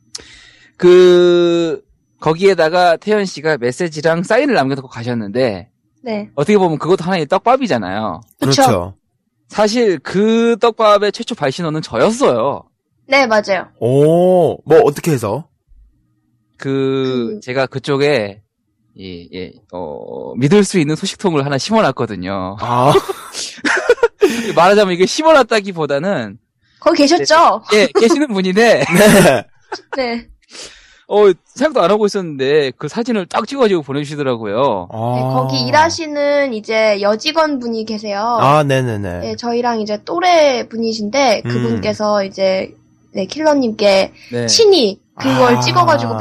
거기에다가 태연 씨가 메시지랑 사인을 남겨놓고 가셨는데, 네. 어떻게 보면 그것도 하나의 떡밥이잖아요. 그쵸. 그렇죠. 사실 그 떡밥의 최초 발신원은 저였어요. 네, 맞아요. 오, 뭐, 어떻게 해서? 제가 그쪽에, 믿을 수 있는 소식통을 하나 심어놨거든요. 아, 말하자면 이게 심어놨다기보다는, 거기 계셨죠? 예, 계시는 분인데, 네. 네. 생각도 안 하고 있었는데, 그 사진을 딱 찍어가지고 보내주시더라고요. 아. 네, 거기 일하시는 이제 여직원 분이 계세요. 아, 네네네. 네, 저희랑 이제 또래 분이신데 그분께서 이제 네, 킬러님께 네. 친히 그걸 아. 찍어가지고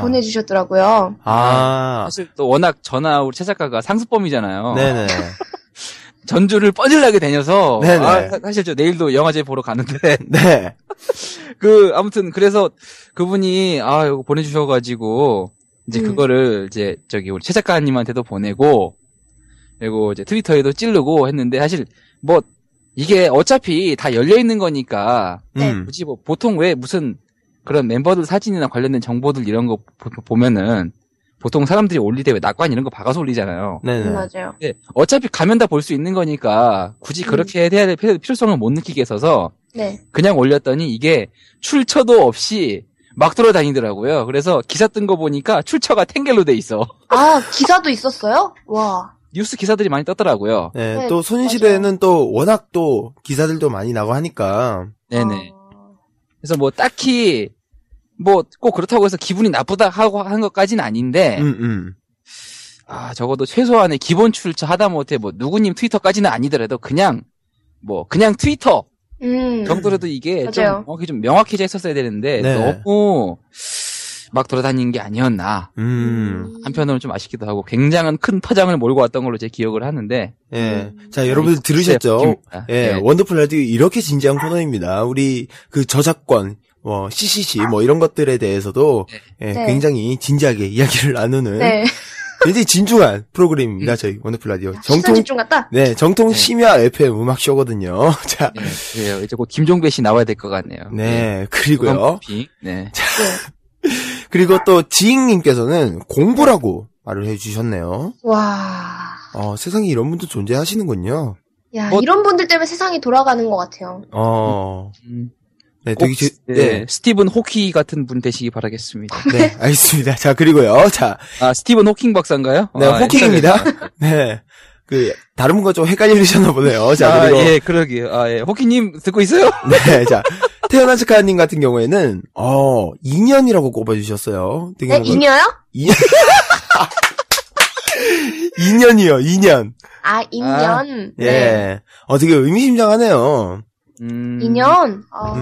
보내주셨더라고요. 아, 사실 또 워낙 우리 최 작가가 상습범이잖아요. 네네. 전주를 뻔질나게 다녀서 네네. 사실 저 내일도 영화제 보러 가는데 네. 아무튼 그래서 그분이 이거 보내주셔가지고 이제 그거를 이제 우리 최 작가님한테도 보내고 그리고 이제 트위터에도 찌르고 했는데 사실 뭐 이게 어차피 다 열려 있는 거니까 굳이 뭐 보통 왜 무슨 그런 멤버들 사진이나 관련된 정보들 이런 거 보면은 보통 사람들이 올릴 때 왜 낙관 이런 거 박아서 올리잖아요. 네네. 맞아요. 네, 어차피 가면 다 볼 수 있는 거니까 굳이 그렇게 해야 될 필요성을 못 느끼겠어서 네. 그냥 올렸더니 이게 출처도 없이 막 돌아다니더라고요. 그래서 기사 뜬 거 보니까 출처가 탱겔로 돼 있어. 아, 기사도 있었어요? 와. 뉴스 기사들이 많이 떴더라고요. 네, 네, 또 소녀시대는 또 워낙 또 기사들도 많이 나고 하니까. 네네. 그래서 뭐 딱히 뭐 꼭 그렇다고 해서 기분이 나쁘다 하고 한 것까지는 아닌데 적어도 최소한의 기본 출처 하다못해 뭐 누구님 트위터까지는 아니더라도 그냥 트위터 정도라도 이게 맞아요. 좀 명확해져 있었어야 되는데 네. 너무 막 돌아다니는 게 아니었나. 한편으로는 좀 아쉽기도 하고 굉장한 큰 파장을 몰고 왔던 걸로 제 기억을 하는데. 예. 자, 여러분들 들으셨죠? 예. 네. 원더풀 라디오 이렇게 진지한 코너입니다. 우리 그 저작권, CCC 이런 것들에 대해서도 예, 네. 굉장히 진지하게 이야기를 나누는 네. 굉장히 진중한 프로그램입니다. 저희 원더풀 라디오. 시선 집중 같다? 네, 정통 심야 FM 음악쇼거든요. 자. 네, 그래요. 이제 곧 김종배 씨 나와야 될 것 같네요. 네, 그리고요. 네. 그리고 또 지익님께서는 공부라고 말을 해주셨네요. 와. 세상에 이런 분도 존재하시는군요. 야, 이런 분들 때문에 세상이 돌아가는 것 같아요. 네, 꼭, 되게 스티븐 호키 같은 분 되시기 바라겠습니다. 네, 알겠습니다. 자, 그리고요. 자. 스티븐 호킹 박사인가요? 네, 호킹입니다. 네. 다른 분과 좀 헷갈리셨나 보네요. 자, 그리고. 예, 그러게요. 예. 호키님 듣고 있어요? 네, 자. 태어난 스카님 같은 경우에는, 2년이라고 꼽아주셨어요. 네, 2년요? 2년이요, 2년. 아, 2년. 예. 네. 되게 의미심장하네요. 2년?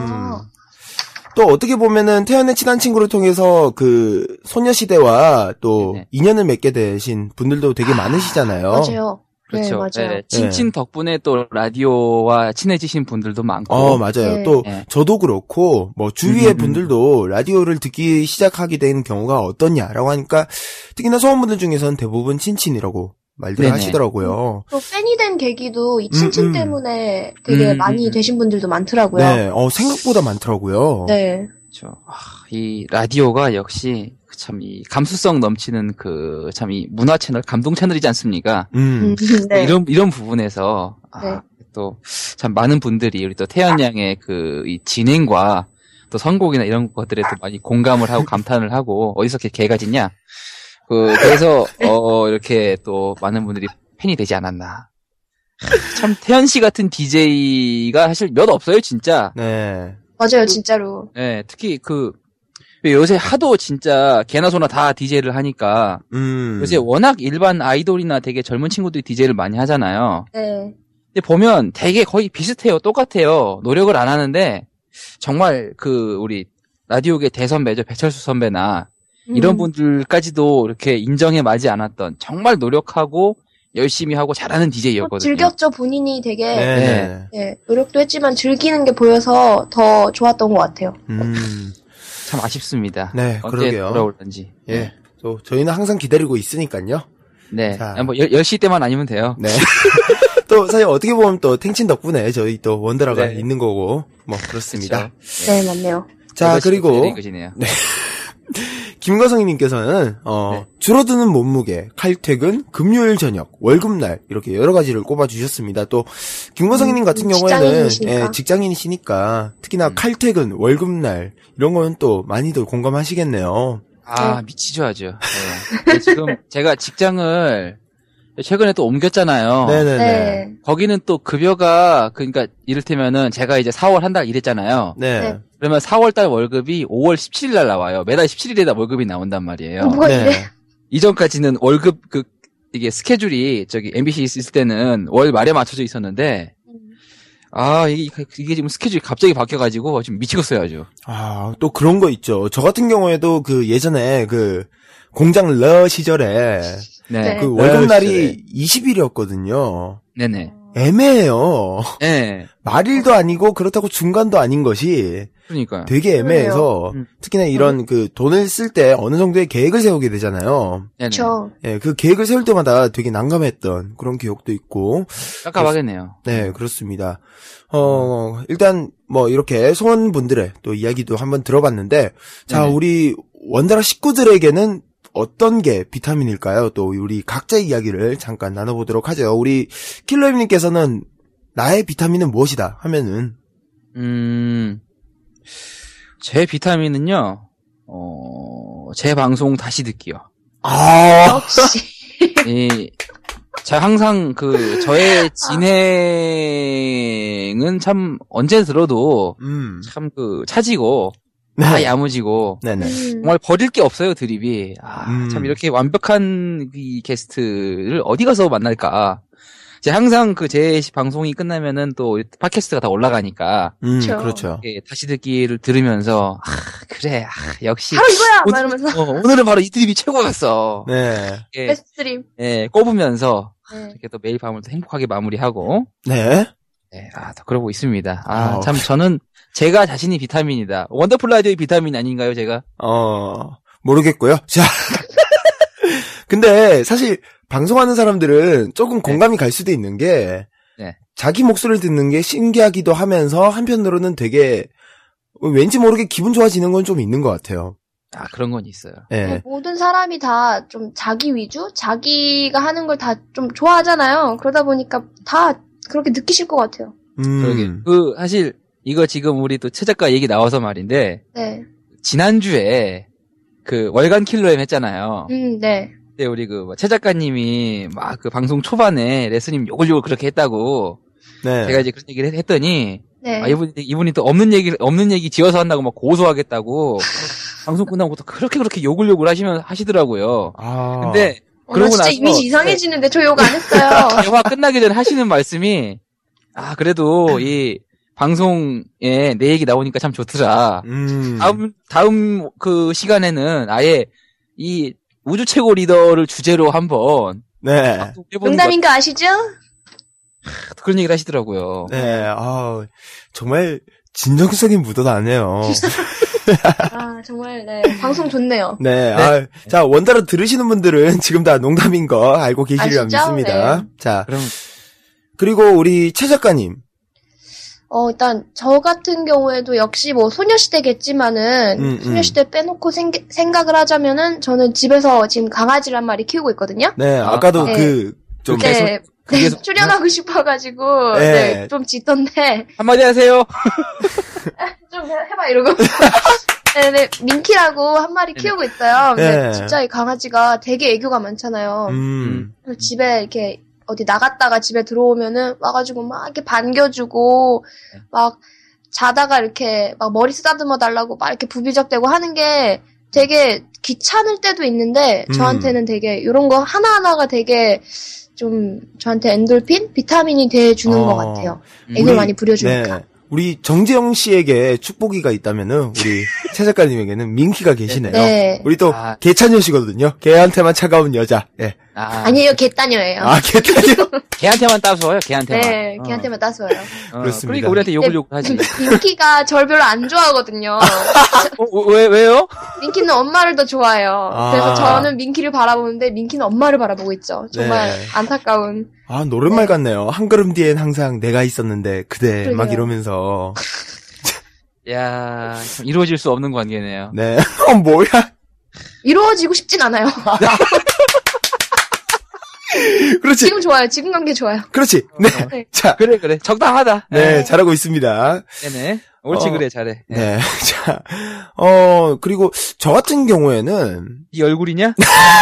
또 어떻게 보면은 태연의 친한 친구를 통해서 그 소녀시대와 또 네네. 인연을 맺게 되신 분들도 되게 많으시잖아요. 맞아요. 그렇죠. 네, 맞아요. 친친 덕분에 또 라디오와 친해지신 분들도 많고. 맞아요. 네. 또 네. 저도 그렇고 뭐 주위의 분들도 라디오를 듣기 시작하게 된 경우가 어떠냐라고 하니까 특히나 소원분들 중에서는 대부분 친친이라고 말들 네네. 하시더라고요. 또 팬이 된 계기도 이 친친 때문에 되게 많이 되신 분들도 많더라고요. 네, 생각보다 많더라고요. 네. 그렇죠. 이 라디오가 역시 참 이 감수성 넘치는 참 이 문화 채널, 감동 채널이지 않습니까? 네. 이런 부분에서 네. 또 참 많은 분들이 우리 또 태연 양의 이 진행과 또 선곡이나 이런 것들에 또 많이 공감을 하고 감탄을 하고 어디서 이렇게 개가 짖냐? 그래서 이렇게 또 많은 분들이 팬이 되지 않았나. 참 태연 씨 같은 DJ가 사실 몇 없어요, 진짜. 네. 맞아요, 진짜로. 네, 특히 요새 하도 진짜 개나 소나 다 DJ를 하니까 요새 워낙 일반 아이돌이나 되게 젊은 친구들이 DJ를 많이 하잖아요. 네. 근데 보면 되게 거의 비슷해요. 똑같아요. 노력을 안 하는데 정말 우리 라디오계 대선배죠. 배철수 선배나 이런 분들까지도 이렇게 인정해 마지 않았던 정말 노력하고 열심히 하고 잘하는 DJ였거든요. 즐겼죠. 본인이 되게 네. 네, 노력도 했지만 즐기는 게 보여서 더 좋았던 것 같아요. 참 아쉽습니다. 네, 언제 그러게요. 돌아올런지. 예. 또 저희는 항상 기다리고 있으니까요. 네. 자. 뭐 10시 때만 아니면 돼요. 네. 또 사실 어떻게 보면 또 탱친 덕분에 저희 또 원더라가 네. 있는 거고 뭐 그렇습니다. 그렇죠. 네, 맞네요. 자, 그리고 그지네요. 네. 김과성님께서는 네. 줄어드는 몸무게, 칼퇴근, 금요일 저녁, 월급날 이렇게 여러 가지를 꼽아주셨습니다. 또 김과성님 같은 경우에는 직장인이시니까. 직장인이시니까 특히나 칼퇴근, 월급날 이런 거는 또 많이들 공감하시겠네요. 미치죠, 아주. 네. 지금 제가 직장을 최근에 또 옮겼잖아요. 네네네. 네. 거기는 또 급여가, 그러니까 이를테면은 제가 이제 4월 한 달 일했잖아요. 네. 네. 그러면 4월 달 월급이 5월 17일 날 나와요. 매달 17일에다 월급이 나온단 말이에요. 뭐가 네. 이래? 이전까지는 월급, 이게 스케줄이 MBC 있을 때는 월 말에 맞춰져 있었는데, 이게 지금 스케줄이 갑자기 바뀌어가지고 지금 미치겠어요, 아주. 또 그런 거 있죠. 저 같은 경우에도 예전에 공장 러 시절에 네. 네. 월급날이 20일이었거든요. 네네. 애매해요. 네. 말일도 아니고 그렇다고 중간도 아닌 것이 그러니까요. 되게 애매해서 특히나 이런 그 돈을 쓸 때 어느 정도의 계획을 세우게 되잖아요. 네네. 그렇죠. 예, 그 계획을 세울 때마다 되게 난감했던 그런 기억도 있고. 깝깝하겠네요. 네, 그렇습니다. 일단 뭐 이렇게 소원분들의 또 이야기도 한번 들어봤는데 자, 네네. 우리 원더라 식구들에게는 어떤 게 비타민일까요? 또 우리 각자의 이야기를 잠깐 나눠보도록 하죠. 우리 킬러님께서는 나의 비타민은 무엇이다 하면은 제 비타민은요, 제 방송 다시 듣기요. 역시. 제가 항상 저의 진행은 참 언제 들어도 참 차지고, 다 야무지고, 네네. 정말 버릴 게 없어요, 드립이. 참 이렇게 완벽한 이 게스트를 어디 가서 만날까. 제가 항상 제 방송이 끝나면은 또 팟캐스트가 다 올라가니까. 그렇죠. 다시 듣기를 들으면서, 그래, 역시. 바로 이거야! 막 이러면서. 오늘은 바로 이 드립이 최고였어. 네. 베스트 드림. 네, 꼽으면서, 네. 이렇게 또 매일 밤을 또 행복하게 마무리하고. 네. 네, 또 그러고 있습니다. 참, 저는 제가 자신이 비타민이다. 원더풀 라디오의 비타민 아닌가요, 제가? 모르겠고요. 자. 근데 사실 방송하는 사람들은 조금 공감이 갈 수도 있는 게 네. 자기 목소리를 듣는 게 신기하기도 하면서 한편으로는 되게 왠지 모르게 기분 좋아지는 건 좀 있는 것 같아요. 그런 건 있어요. 네. 모든 사람이 다 좀 자기 위주? 자기가 하는 걸 다 좀 좋아하잖아요. 그러다 보니까 다 그렇게 느끼실 것 같아요. 그러게. 사실 이거 지금 우리 또 최 작가 얘기 나와서 말인데 네. 지난주에 월간 킬러엠 했잖아요. 네. 근데 우리 최 작가님이 막 방송 초반에 레스님 욕을 그렇게 했다고 네. 제가 이제 그런 얘기를 했더니 네. 이분이 또 없는 얘기 지어서 한다고 막 고소하겠다고 방송 끝나고 또 그렇게 욕을 하시더라고요. 근데 나 그러고 진짜 나서 이미지 이상해지는데 저 욕 안 했어요. 대화 끝나기 전에 하시는 말씀이 그래도 이 방송에 내 얘기 나오니까 참 좋더라. 다음 시간에는 아예 이 우주 최고 리더를 주제로 한번 네. 농담인 거 아시죠? 그런 얘기를 하시더라고요. 네. 정말 진정성이 묻어나네요. 정말 네. 방송 좋네요. 네. 자, 원더라 들으시는 분들은 지금 다 농담인 거 알고 계시리라 아시죠? 믿습니다. 네. 자. 그럼 그리고 우리 최 작가님. 일단 저 같은 경우에도 역시 뭐 소녀시대겠지만은 소녀시대 빼놓고 생각을 하자면은 저는 집에서 지금 강아지를 한 마리 키우고 있거든요. 네, 아까도 네. 좀 네, 출연하고 싶어가지고 네, 좀 짖던데 한마디 하세요. 좀 해봐 이러고. 네, 민키라고 한 마리 키우고 있어요. 근데 네. 진짜 이 강아지가 되게 애교가 많잖아요. 그래서 집에 이렇게 어디 나갔다가 집에 들어오면은 와가지고 막 이렇게 반겨주고 막 자다가 이렇게 막 머리 쓰다듬어 달라고 막 이렇게 부비적대고 하는 게 되게 귀찮을 때도 있는데 저한테는 되게 이런 거 하나하나가 되게 좀 저한테 엔돌핀? 비타민이 돼주는 것 같아요. 애교 많이 부려주니까. 네. 우리 정재영 씨에게 축복이가 있다면은 우리 최 작가님에게는 민키가 계시네요. 네. 우리 또 개차녀시거든요. 개한테만 차가운 여자. 네. 아니에요, 개따녀예요. 개따녀. 개한테만 따스워요. 개한테만. 네, 개한테만 따스워요. 그렇습니다. 그러니까 우리한테 욕을 하지. 민키가 절 별로 안 좋아하거든요. 왜요? 민키는 엄마를 더 좋아해요. 그래서 저는 민키를 바라보는데 민키는 엄마를 바라보고 있죠. 정말 안타까운. 노랫말 같네요. 한 걸음 뒤엔 항상 내가 있었는데 그대 그러게요. 막 이러면서. 야, 참 이루어질 수 없는 관계네요. 네. 뭐야? 이루어지고 싶진 않아요. 그렇지. 지금 좋아요. 지금 관계 좋아요. 그렇지. 네. 네. 자. 그래. 적당하다. 네, 잘하고 있습니다. 네네. 옳지, 그래, 잘해. 네. 자, 그리고 저 같은 경우에는. 이 얼굴이냐?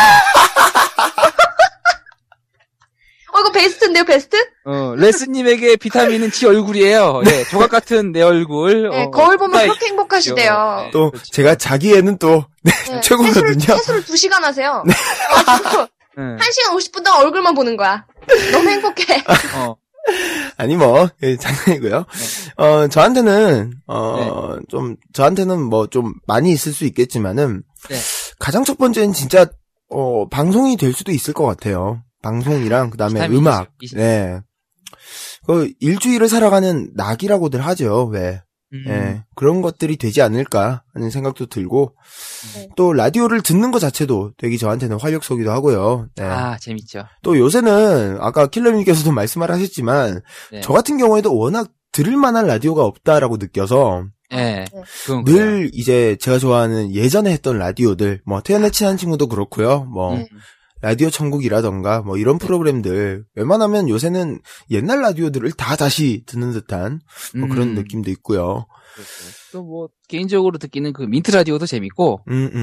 이거 베스트인데요, 베스트? 레스님에게 비타민은 지 얼굴이에요. 네, 조각 같은 내 얼굴. 네, 거울 보면 그렇게 행복하시대요. 네, 또, 그렇죠. 제가 자기에는 또, 네, 최고거든요. 세수를 2시간 하세요. 네. 1시간 50분 동안 얼굴만 보는 거야. 너무 행복해. 아니, 장난이고요. 저한테는, 저한테는 좀 많이 있을 수 있겠지만은, 가장 첫 번째는 진짜, 방송이 될 수도 있을 것 같아요. 방송이랑, 그 다음에 음악. 네. 그 일주일을 살아가는 낙이라고들 하죠. 왜? 예, 그런 것들이 되지 않을까 하는 생각도 들고 네. 또 라디오를 듣는 것 자체도 되게 저한테는 활력소기도 하고요. 네. 아, 재밌죠. 또 요새는 아까 킬러님께서도 말씀을 하셨지만 네. 저 같은 경우에도 워낙 들을 만한 라디오가 없다라고 느껴서 네. 그건 그래요. 늘 이제 제가 좋아하는 예전에 했던 라디오들 뭐 태연의 친한 친구도 그렇고요. 뭐 네. 라디오 천국이라던가 뭐 이런 프로그램들 웬만하면 요새는 옛날 라디오들을 다 다시 듣는 듯한 뭐 그런 느낌도 있고요. 또 뭐 개인적으로 듣기는 그 민트 라디오도 재밌고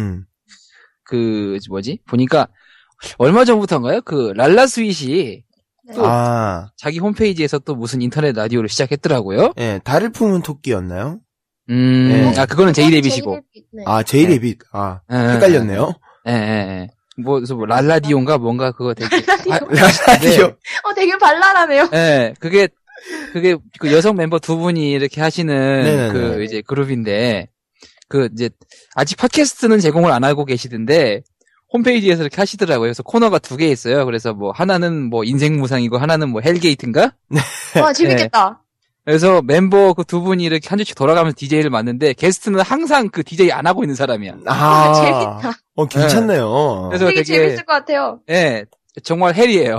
그 뭐지? 보니까 얼마 전부터인가요? 그 랄라 스윗이 또 자기 홈페이지에서 또 무슨 인터넷 라디오를 시작했더라고요. 예, 달을 품은 토끼였나요? 아 그거는 제이레빗이고. 네. 아, 제이레빗. 아, 헷갈렸네요. 예. 그래서 뭐 랄라디오인가 뭔가 그거 되게 라디오. 되게 발랄하네요. 예, 그게 그 여성 멤버 두 분이 이렇게 하시는 네네네. 그 이제 그룹인데 그 이제 아직 팟캐스트는 제공을 안 하고 계시던데 홈페이지에서 이렇게 하시더라고요. 그래서 코너가 두 개 있어요. 그래서 뭐 하나는 뭐 인생무상이고 하나는 뭐 헬게이트인가? 와, 재밌겠다. 그래서 멤버 그 두 분이 이렇게 한 주씩 돌아가면서 DJ를 맡는데 게스트는 항상 그 DJ 안 하고 있는 사람이야. 아, 재밌다. 괜찮네요. 그래서 되게 재밌을 것 같아요. 예, 정말 헬이에요.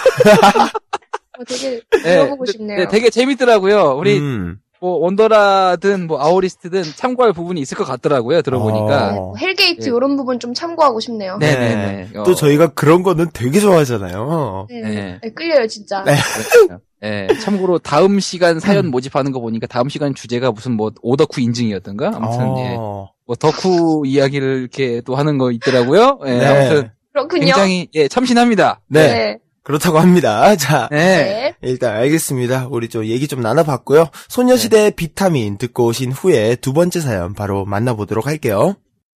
되게 들어보고 싶네요. 네, 되게 재밌더라고요. 우리 뭐 원더라든 뭐 아오리스트든 참고할 부분이 있을 것 같더라고요. 들어보니까. 뭐 헬게이트 이런 부분 좀 참고하고 싶네요. 네네네. 또 저희가 그런 거는 되게 좋아하잖아요. 네, 끌려요 진짜. 그렇죠. 네, 참고로 다음 시간 사연 모집하는 거 보니까 다음 시간 주제가 무슨 뭐 오덕후 인증이었던가? 아무튼 예. 뭐 덕후 이야기를 이렇게 또 하는 거 있더라고요. 예, 네. 아무튼 그렇군요. 굉장히 참신합니다. 네. 그렇다고 합니다. 자, 네. 일단 알겠습니다. 우리 좀 얘기 좀 나눠봤고요. 소녀시대의 비타민 듣고 오신 후에 두 번째 사연 바로 만나보도록 할게요.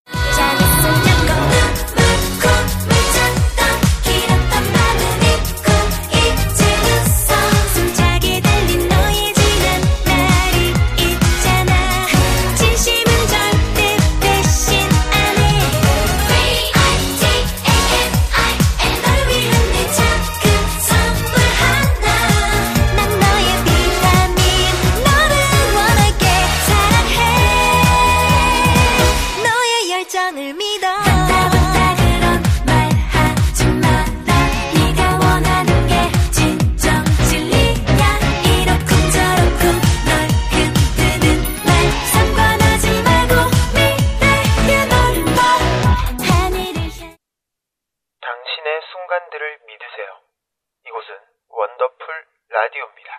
순간들을 믿으세요. 이곳은 원더풀 라디오입니다.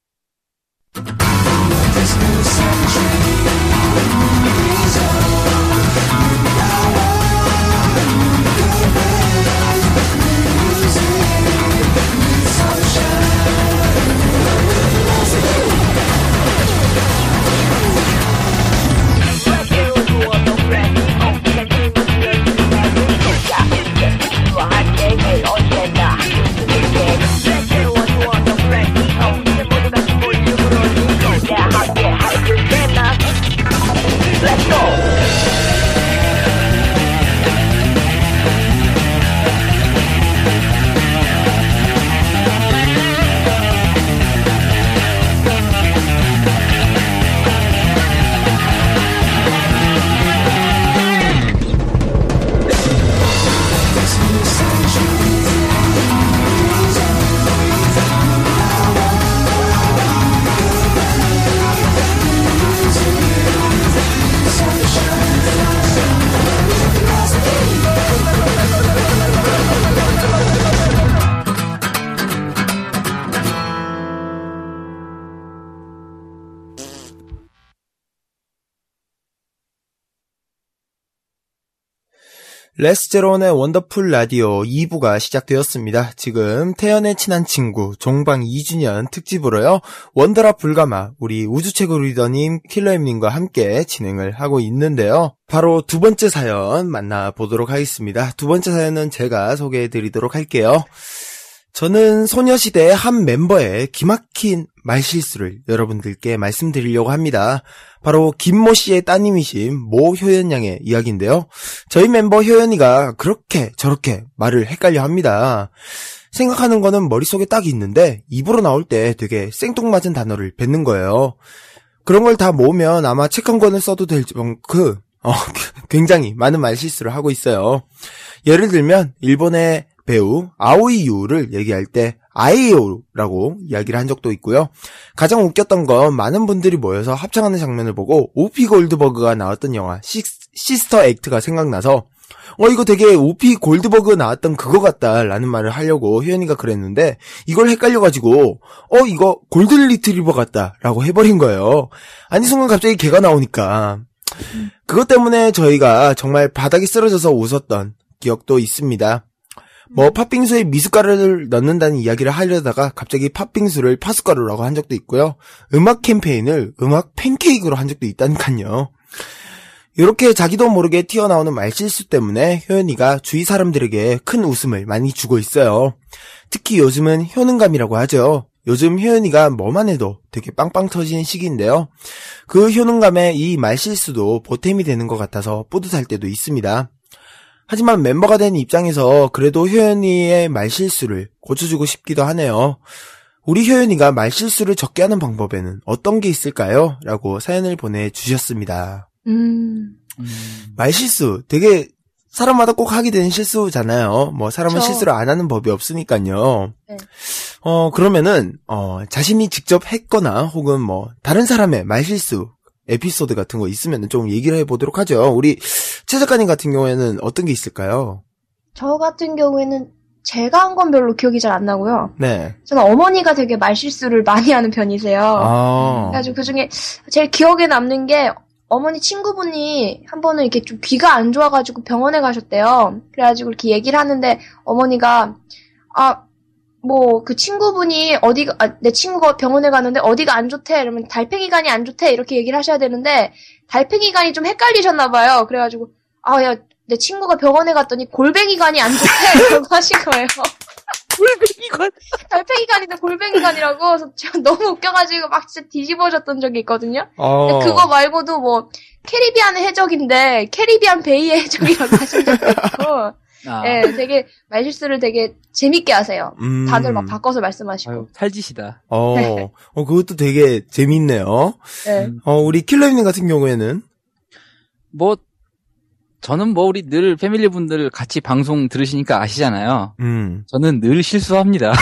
레스제론의 원더풀 라디오 2부가 시작되었습니다. 지금 태연의 친한 친구 종방 2주년 특집으로요. 원더라 불가마 우리 우주최고 리더님 킬러엠님과 함께 진행을 하고 있는데요. 바로 두 번째 사연 만나보도록 하겠습니다. 두 번째 사연은 제가 소개해드리도록 할게요. 저는 소녀시대의 한 멤버의 기막힌 말실수를 여러분들께 말씀드리려고 합니다. 바로 김모 씨의 따님이신 모 효연 양의 이야기인데요. 저희 멤버 효연이가 그렇게 저렇게 말을 헷갈려 합니다. 생각하는 거는 머릿속에 딱 있는데 입으로 나올 때 되게 생뚱맞은 단어를 뱉는 거예요. 그런 걸 다 모으면 아마 책 한 권을 써도 될 만큼 굉장히 많은 말실수를 하고 있어요. 예를 들면 일본의 배우 아오이 유를 얘기할 때 아에요라고 이야기를 한 적도 있고요. 가장 웃겼던 건 많은 분들이 모여서 합창하는 장면을 보고 오피 골드버그가 나왔던 영화 시스터 액트가 생각나서 이거 되게 오피 골드버그 나왔던 그거 같다라는 말을 하려고 효연이가 그랬는데 이걸 헷갈려가지고 이거 골든 리트리버 같다라고 해버린 거예요. 아니 순간 갑자기 걔가 나오니까 그것 때문에 저희가 정말 바닥에 쓰러져서 웃었던 기억도 있습니다. 팥빙수에 미숫가루를 넣는다는 이야기를 하려다가 갑자기 팥빙수를 파숫가루라고 한 적도 있고요. 음악 캠페인을 음악 팬케이크로 한 적도 있다니까요. 이렇게 자기도 모르게 튀어나오는 말실수 때문에 효연이가 주위 사람들에게 큰 웃음을 많이 주고 있어요. 특히 요즘은 효능감이라고 하죠. 요즘 효연이가 뭐만 해도 되게 빵빵 터지는 시기인데요. 그 효능감에 이 말실수도 보탬이 되는 것 같아서 뿌듯할 때도 있습니다. 하지만 멤버가 된 입장에서 그래도 효연이의 말실수를 고쳐주고 싶기도 하네요. 우리 효연이가 말실수를 적게 하는 방법에는 어떤 게 있을까요? 라고 사연을 보내주셨습니다. 말실수 되게 사람마다 꼭 하게 되는 실수잖아요. 사람은 실수를 안 하는 법이 없으니까요. 네. 그러면은 자신이 직접 했거나 혹은 다른 사람의 말실수 에피소드 같은 거 있으면 좀 얘기를 해보도록 하죠. 우리 최 작가님 같은 경우에는 어떤 게 있을까요? 저 같은 경우에는 제가 한 건 별로 기억이 잘 안 나고요. 네. 저는 어머니가 되게 말실수를 많이 하는 편이세요. 그래가지고 그중에 제일 기억에 남는 게 어머니 친구분이 한 번은 이렇게 좀 귀가 안 좋아가지고 병원에 가셨대요. 그래가지고 이렇게 얘기를 하는데 어머니가 그 친구분이 내 친구가 병원에 갔는데 어디가 안 좋대. 이러면 달팽이관이 안 좋대. 이렇게 얘기를 하셔야 되는데, 달팽이관이 좀 헷갈리셨나봐요. 그래가지고, 내 친구가 병원에 갔더니 골뱅이관이 안 좋대. 라고 하신 거예요. 골뱅이관? 달팽이관인데 골뱅이관이라고. 그래서 제가 너무 웃겨가지고 막 진짜 뒤집어졌던 적이 있거든요. 근데 그거 말고도 캐리비안의 해적인데, 캐리비안 베이의 해적이라고 하신 적도 있고, 네, 되게 말실수를 되게 재밌게 하세요. 다들 막 바꿔서 말씀하시고. 찰지시다. 그것도 되게 재밌네요. 네. 우리 킬러님 같은 경우에는 저는 우리 늘 패밀리 분들 같이 방송 들으시니까 아시잖아요. 저는 늘 실수합니다.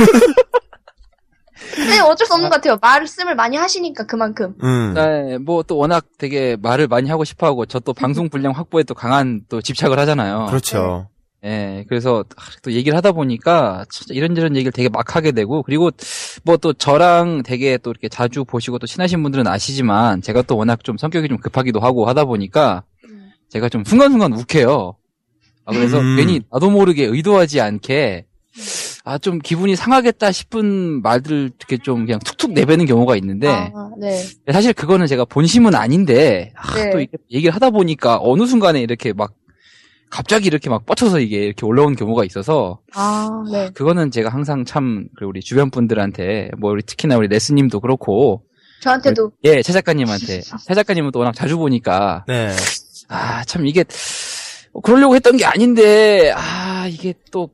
근데 어쩔 수 없는 것 같아요. 말씀을 많이 하시니까 그만큼. 네, 또 워낙 되게 말을 많이 하고 싶어 하고, 저 또 방송 분량 확보에 또 강한 또 집착을 하잖아요. 그렇죠. 네, 그래서 또 얘기를 하다 보니까 진짜 이런저런 얘기를 되게 막 하게 되고, 그리고 또 저랑 되게 또 이렇게 자주 보시고 또 친하신 분들은 아시지만, 제가 또 워낙 좀 성격이 좀 급하기도 하고 하다 보니까, 제가 좀 순간순간 욱해요. 그래서 괜히 나도 모르게 의도하지 않게, 좀 기분이 상하겠다 싶은 말들을 이렇게 좀 그냥 툭툭 내뱉는 경우가 있는데, 네. 사실 그거는 제가 본심은 아닌데, 네. 또 이렇게 얘기를 하다 보니까 어느 순간에 이렇게 갑자기 이렇게 뻗쳐서 이렇게 올라오는 경우가 있어서, 네. 그거는 제가 항상 참, 우리 주변 분들한테, 우리 특히나 우리 레스님도 그렇고, 저한테도. 최 작가님한테, 최 작가님은 또 워낙 자주 보니까, 네. 참 이게, 그러려고 했던 게 아닌데, 이게 또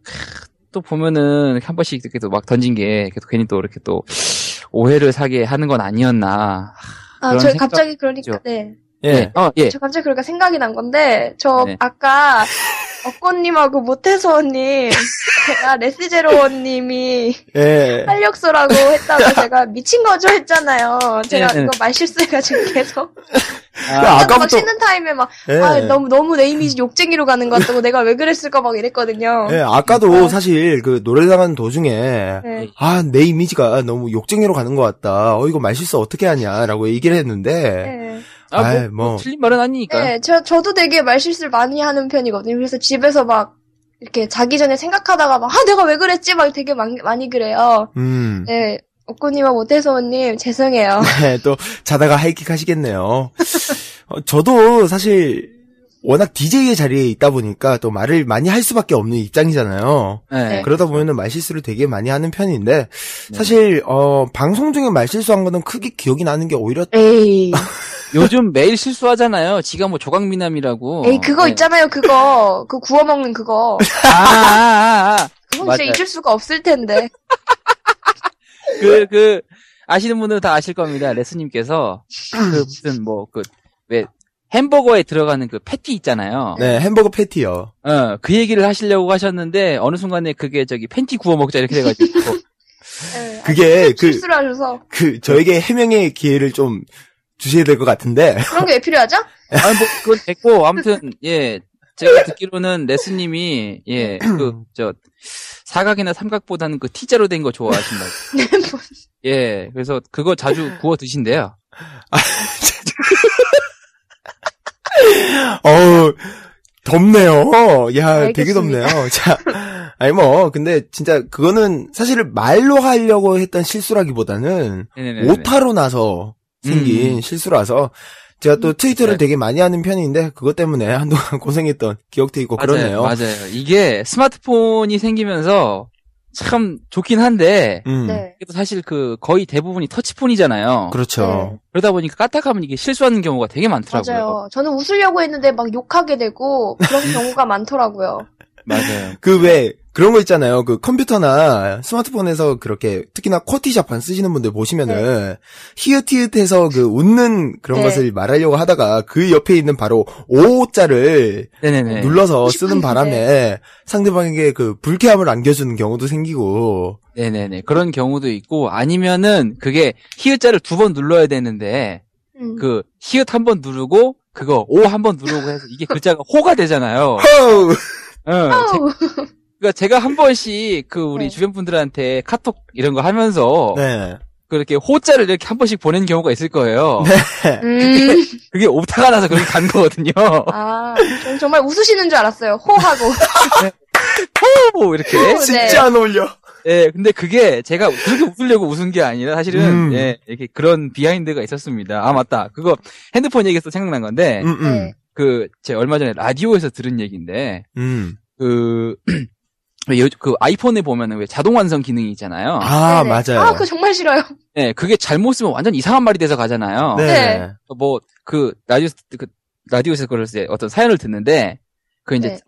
보면은 한 번씩 이렇게 또 막 던진 게 괜히 또 이렇게 또 오해를 사게 하는 건 아니었나. 저 갑자기 그러니까, 네. 예. 저 갑자기 그러니까 생각이 난 건데, 네. 아까, 엇꽃님하고 모태소원님, 제가 레스제로원님이 활력소라고 했다고 제가 미친 거죠 했잖아요. 제가 이거 말실수해가지고 계속. 아까부터 막 쉬는 타임에 너무 내 이미지 욕쟁이로 가는 것 같다고 내가 왜 그랬을까 막 이랬거든요. 네, 아까도 사실 노래 나가는 도중에 내 이미지가 너무 욕쟁이로 가는 것 같다. 이거 말실수 어떻게 하냐라고 얘기를 했는데 틀린 말은 아니니까. 네, 저도 되게 말실수를 많이 하는 편이거든요. 그래서 집에서 막 이렇게 자기 전에 생각하다가 내가 왜 그랬지 막 되게 많이 그래요. 네. 옥구님과 모태소원님 죄송해요. 네, 또 자다가 하이킥 하시겠네요. 저도 사실 워낙 DJ의 자리에 있다 보니까 또 말을 많이 할 수밖에 없는 입장이잖아요. 네. 그러다 보면은 말실수를 되게 많이 하는 편인데 사실 방송 중에 말실수한 거는 크게 기억이 나는 게 오히려 요즘 매일 실수하잖아요. 지가 조각미남이라고. 그거 있잖아요. 그거 구워 먹는 그거. 그건 맞아요. 진짜 잊을 수가 없을 텐데. 아시는 분들은 다 아실 겁니다. 레스님께서, 무슨, 왜, 햄버거에 들어가는 그 패티 있잖아요. 네, 햄버거 패티요. 그 얘기를 하시려고 하셨는데, 어느 순간에 그게 팬티 구워 먹자 이렇게 돼가지고. 네, 그게 실수를 하셔서. 저에게 해명의 기회를 좀 주셔야 될 것 같은데. 그런 게 왜 필요하죠? 그건 됐고, 아무튼, 예, 제가 듣기로는 레스님이, 예, 사각이나 삼각보다는 그 T자로 된 거 좋아하신다고. 예, 그래서 그거 자주 구워 드신대요. 덥네요. 야, 알겠습니다. 되게 덥네요. 자, 근데 진짜 그거는 사실 말로 하려고 했던 실수라기보다는 네네네네. 오타로 나서 생긴 실수라서 제가 또 트위터를 네. 되게 많이 하는 편인데 그것 때문에 한동안 고생했던 기억도 있고 그러네요. 맞아요. 이게 스마트폰이 생기면서 참 좋긴 한데, 네. 그래도 사실 거의 대부분이 터치폰이잖아요. 그렇죠. 네. 그러다 보니까 까딱하면 이게 실수하는 경우가 되게 많더라고요. 맞아요. 저는 웃으려고 했는데 막 욕하게 되고 그런 경우가 많더라고요. 맞아요. 그런 거 있잖아요. 그 컴퓨터나 스마트폰에서 그렇게 특히나 쿼티자판 쓰시는 분들 보시면은 히읗히읗해서 그 웃는 그런 네. 것을 말하려고 하다가 그 옆에 있는 바로 오자를 네네네. 눌러서 쓰는 네. 바람에 상대방에게 그 불쾌함을 안겨주는 경우도 생기고. 네네네. 그런 경우도 있고, 아니면은 그게 히읗자를 2번 눌러야 되는데, 히읗 한 번 누르고, 그거 오 한 번 누르고 해서 이게 글자가 호가 되잖아요. 호우! 아우. 그러니까 제가 한 번씩 우리 네. 주변 분들한테 카톡 이런 거 하면서, 네. 그렇게 호자를 이렇게 한 번씩 보내는 경우가 있을 거예요. 그게 오타가 나서 그렇게 간 거거든요. 저는 정말 웃으시는 줄 알았어요. 호하고. 호! 이렇게. 네. 진짜 안 어울려. 예, 근데 그게 제가 그렇게 웃으려고 웃은 게 아니라 사실은, 예, 이렇게 그런 비하인드가 있었습니다. 아, 맞다. 그거 핸드폰 얘기해서 생각난 건데, 네. 제가 얼마 전에 라디오에서 들은 얘기인데, 왜 아이폰에 보면은 왜 자동 완성 기능이 있잖아요. 아, 네네. 맞아요. 그거 정말 싫어요. 예, 그게 잘못 쓰면 완전 이상한 말이 돼서 가잖아요. 네. 라디오에서 그걸 이제 어떤 사연을 듣는데, 네.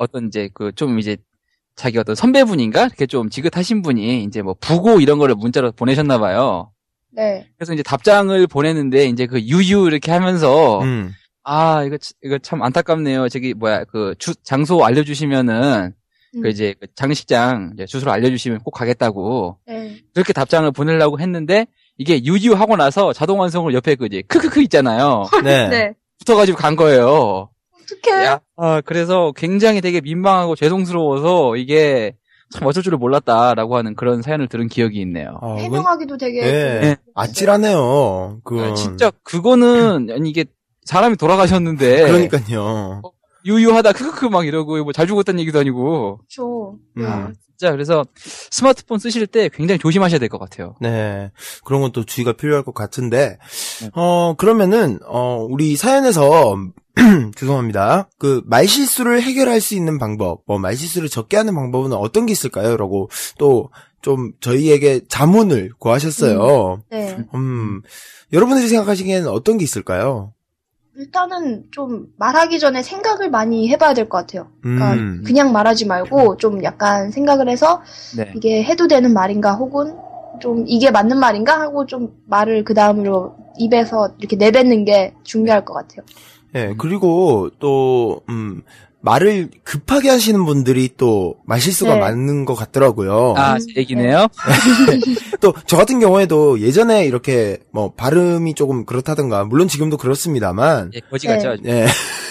자기 어떤 선배분인가? 이렇게 좀 지긋하신 분이 이제 부고 이런 거를 문자로 보내셨나 봐요. 네. 그래서 이제 답장을 보냈는데, 이제 유유 이렇게 하면서, 이거 참 안타깝네요. 장소 알려주시면은, 장식장 주소를 알려주시면 꼭 가겠다고. 네. 그렇게 답장을 보내려고 했는데, 이게 유유 하고 나서 자동 완성을 옆에 크크크 있잖아요. 네. 네. 붙어가지고 간 거예요. 어떡해. 그래서 굉장히 되게 민망하고 죄송스러워서 이게 참 어쩔 줄을 몰랐다라고 하는 그런 사연을 들은 기억이 있네요. 해명하기도 되게. 네. 아찔하네요. 진짜 그거는 아니 이게 사람이 돌아가셨는데. 그러니까요. 유유하다 크크크 막 이러고 잘 죽었다는 얘기도 아니고. 그렇죠. 진짜 그래서 스마트폰 쓰실 때 굉장히 조심하셔야 될 것 같아요. 네. 그런 건 또 주의가 필요할 것 같은데, 그러면은, 우리 사연에서, 죄송합니다. 말실수를 해결할 수 있는 방법, 말실수를 적게 하는 방법은 어떤 게 있을까요? 라고 또, 좀 저희에게 자문을 구하셨어요. 네. 여러분들이 생각하시기에는 어떤 게 있을까요? 일단은 좀 말하기 전에 생각을 많이 해봐야 될 것 같아요. 그러니까 그냥 말하지 말고 좀 약간 생각을 해서 네. 이게 해도 되는 말인가 혹은 좀 이게 맞는 말인가 하고 좀 말을 그 다음으로 입에서 이렇게 내뱉는 게 중요할 것 같아요. 네, 그리고 또, 말을 급하게 하시는 분들이 또 말실수가 네. 많은 것 같더라고요. 제 얘기네요. 또 저 같은 경우에도 예전에 이렇게 발음이 조금 그렇다든가 물론 지금도 그렇습니다만 예, 거지 같죠. 예.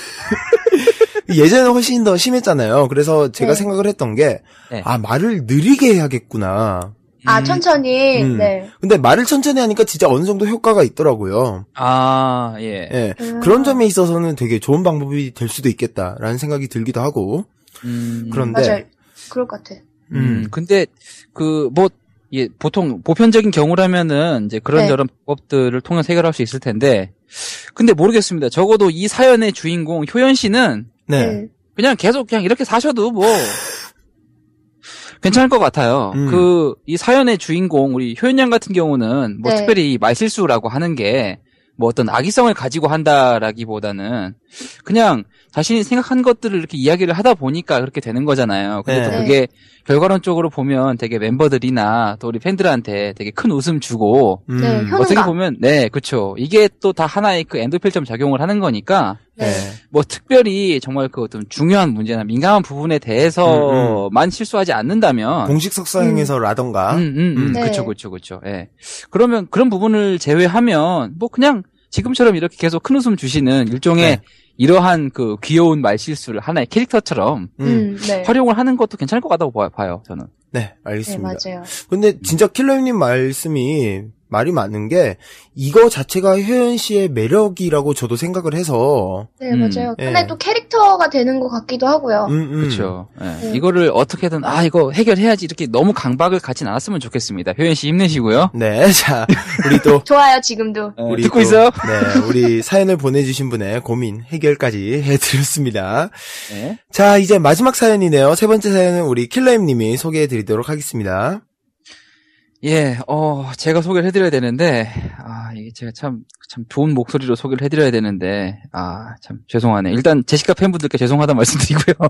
예전에 훨씬 더 심했잖아요. 그래서 제가 네. 생각을 했던 게 네. 말을 느리게 해야겠구나. 천천히. 네. 근데 말을 천천히 하니까 진짜 어느 정도 효과가 있더라고요. 예. 예. 그런 점에 있어서는 되게 좋은 방법이 될 수도 있겠다라는 생각이 들기도 하고. 그런데 맞아요. 그럴 것 같아. 근데 보통 보편적인 경우라면은 이제 그런저런 방법들을 통해서 해결할 수 있을 텐데, 근데 모르겠습니다. 적어도 이 사연의 주인공 효연 씨는 네. 그냥 계속 이렇게 사셔도 괜찮을 것 같아요. 이 사연의 주인공 우리 효연 양 같은 경우는 네. 특별히 말실수라고 하는 게 뭐 어떤 악의성을 가지고 한다라기보다는 그냥 자신이 생각한 것들을 이렇게 이야기를 하다 보니까 그렇게 되는 거잖아요. 근데 또 네. 그게 결과론적으로 보면 되게 멤버들이나 또 우리 팬들한테 되게 큰 웃음 주고 네, 효능감. 어떻게 보면 네, 그렇죠. 이게 또 다 하나의 그 엔도필점 작용을 하는 거니까 네. 뭐 특별히 정말 그 어떤 중요한 문제나 민감한 부분에 대해서만 실수하지 않는다면 공식 석상에서라던가. 네. 그쵸. 예. 그러면 그런 부분을 제외하면 뭐 그냥 지금처럼 이렇게 계속 큰 웃음 주시는 일종의 네. 이러한 그 귀여운 말실수를 하나의 캐릭터처럼 네. 활용을 하는 것도 괜찮을 것 같다고 봐요, 저는. 네, 네, 알겠습니다. 맞아요. 근데 진짜 킬러님 말씀이 말이 맞는 게 이거 자체가 효연 씨의 매력이라고 저도 생각을 해서 네, 맞아요. 예. 하나의 또 캐릭터가 되는 것 같기도 하고요. 그렇죠. 예. 네. 이거를 어떻게든 이거 해결해야지 이렇게 너무 강박을 갖진 않았으면 좋겠습니다. 효연 씨 힘내시고요. 네, 자 우리 또 좋아요, 지금도. 우리 듣고 또, 있어요? 네, 우리 사연을 보내주신 분의 고민 해결까지 해드렸습니다. 네. 자, 이제 마지막 사연이네요. 세 번째 사연은 우리 킬러님이 소개해드리도록 하겠습니다. 예, 제가 소개를 해드려야 되는데, 이게 제가 참 좋은 목소리로 소개를 해드려야 되는데, 참 죄송하네. 일단 제시카 팬분들께 죄송하다는 말씀드리고요.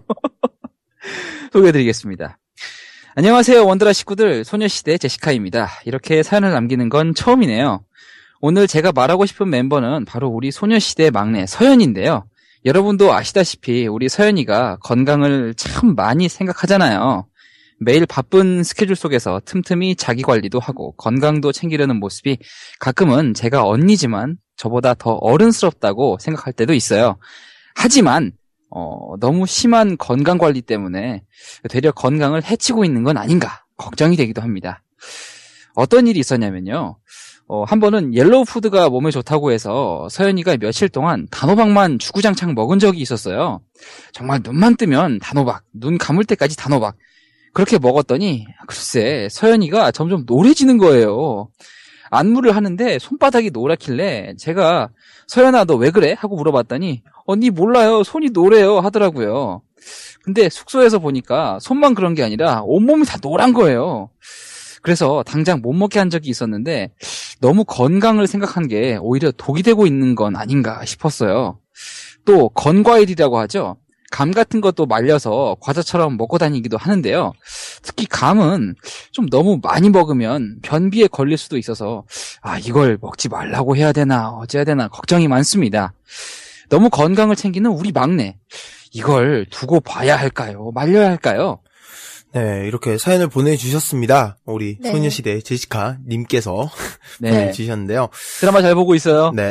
소개해드리겠습니다. 안녕하세요, 원더라 식구들. 소녀시대 제시카입니다. 이렇게 사연을 남기는 건 처음이네요. 오늘 제가 말하고 싶은 멤버는 바로 우리 소녀시대 막내 서연인데요. 여러분도 아시다시피 우리 서연이가 건강을 참 많이 생각하잖아요. 매일 바쁜 스케줄 속에서 틈틈이 자기 관리도 하고 건강도 챙기려는 모습이 가끔은 제가 언니지만 저보다 더 어른스럽다고 생각할 때도 있어요. 하지만 너무 심한 건강 관리 때문에 되려 건강을 해치고 있는 건 아닌가 걱정이 되기도 합니다. 어떤 일이 있었냐면요. 한 번은 옐로우 푸드가 몸에 좋다고 해서 서연이가 며칠 동안 단호박만 주구장창 먹은 적이 있었어요. 정말 눈만 뜨면 단호박, 눈 감을 때까지 단호박. 그렇게 먹었더니 글쎄 서연이가 점점 노래지는 거예요. 안무를 하는데 손바닥이 노랗길래 제가 서연아 너 왜 그래? 하고 물어봤더니 언니 몰라요. 손이 노래요 하더라고요. 근데 숙소에서 보니까 손만 그런 게 아니라 온몸이 다 노란 거예요. 그래서 당장 못 먹게 한 적이 있었는데 너무 건강을 생각한 게 오히려 독이 되고 있는 건 아닌가 싶었어요. 또 건과일이라고 하죠. 감 같은 것도 말려서 과자처럼 먹고 다니기도 하는데요. 특히 감은 좀 너무 많이 먹으면 변비에 걸릴 수도 있어서 이걸 먹지 말라고 해야 되나 어찌해야 되나 걱정이 많습니다. 너무 건강을 챙기는 우리 막내. 이걸 두고 봐야 할까요? 말려야 할까요? 네, 이렇게 사연을 보내주셨습니다. 우리 네. 소녀시대 제시카 님께서 네. 주셨는데요. 드라마 잘 보고 있어요. 네.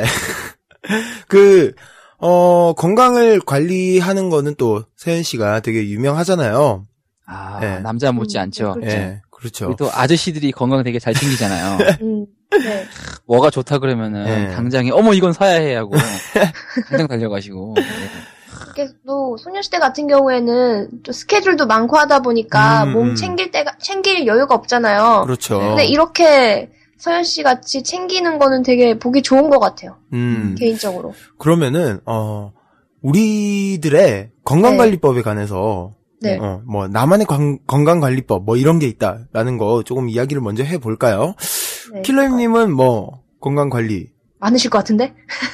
건강을 관리하는 거는 또 서연 씨가 되게 유명하잖아요. 네. 남자 못지 않죠. 그렇죠. 네, 그렇죠. 우리 또 아저씨들이 건강 되게 잘 챙기잖아요. 네. 뭐가 좋다 그러면은 네. 당장에 어머 이건 사야 해 하고 당장 달려가시고. 네. 이게 또 소녀시대 같은 경우에는 또 스케줄도 많고 하다 보니까 몸 챙길 여유가 없잖아요. 그렇죠. 근데 이렇게 서연 씨 같이 챙기는 거는 되게 보기 좋은 것 같아요. 개인적으로. 그러면은 우리들의 건강관리법에 관해서 네. 뭐 나만의 건강관리법 뭐 이런 게 있다라는 거 조금 이야기를 먼저 해볼까요? 네. 킬러님은 뭐 건강관리 많으실 것 같은데?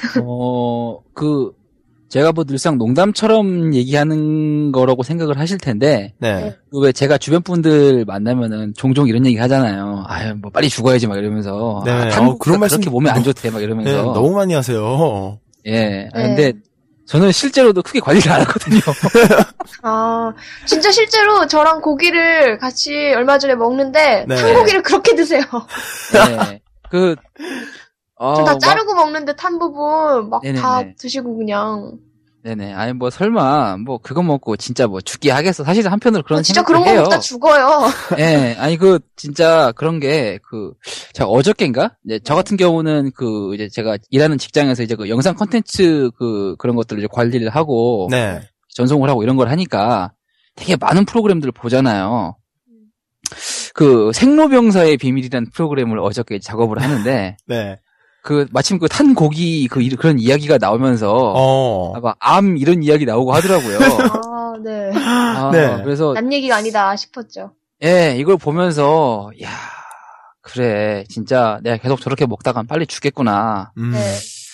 제가 뭐 늘상 농담처럼 얘기하는 거라고 생각을 하실 텐데, 네. 왜 제가 주변 분들 만나면은 종종 이런 얘기 하잖아요. 뭐 빨리 죽어야지 막 이러면서. 네. 한국 그런 말씀 그렇게 몸에 안 좋대 막 이러면서. 네, 너무 많이 하세요. 예. 근데 저는 실제로도 크게 관리를 안 하거든요. 진짜 실제로 저랑 고기를 같이 얼마 전에 먹는데 네. 탄고기를 그렇게 드세요. 네. 저 다 자르고 먹는데 탄 부분 막 네네네. 다 드시고 그냥. 네네. 뭐 설마 그거 먹고 진짜 죽게 하겠어. 사실 한편으로 그런 진짜 생각도 그런 거 해요. 먹다 죽어요. 예. 진짜 그런 게 제가 어저께인가? 이제 저 같은 경우는 이제 제가 일하는 직장에서 이제 영상 콘텐츠 그런 것들을 이제 관리를 하고 네. 전송을 하고 이런 걸 하니까 되게 많은 프로그램들을 보잖아요. 생로병사의 비밀이라는 프로그램을 어저께 작업을 하는데 네. 마침 탄 고기 그런 이야기가 나오면서 암 이런 이야기 나오고 하더라고요. 네. 네. 그래서 남 얘기가 아니다 싶었죠. 예, 이걸 보면서 그래 진짜 내가 계속 저렇게 먹다간 빨리 죽겠구나. 네.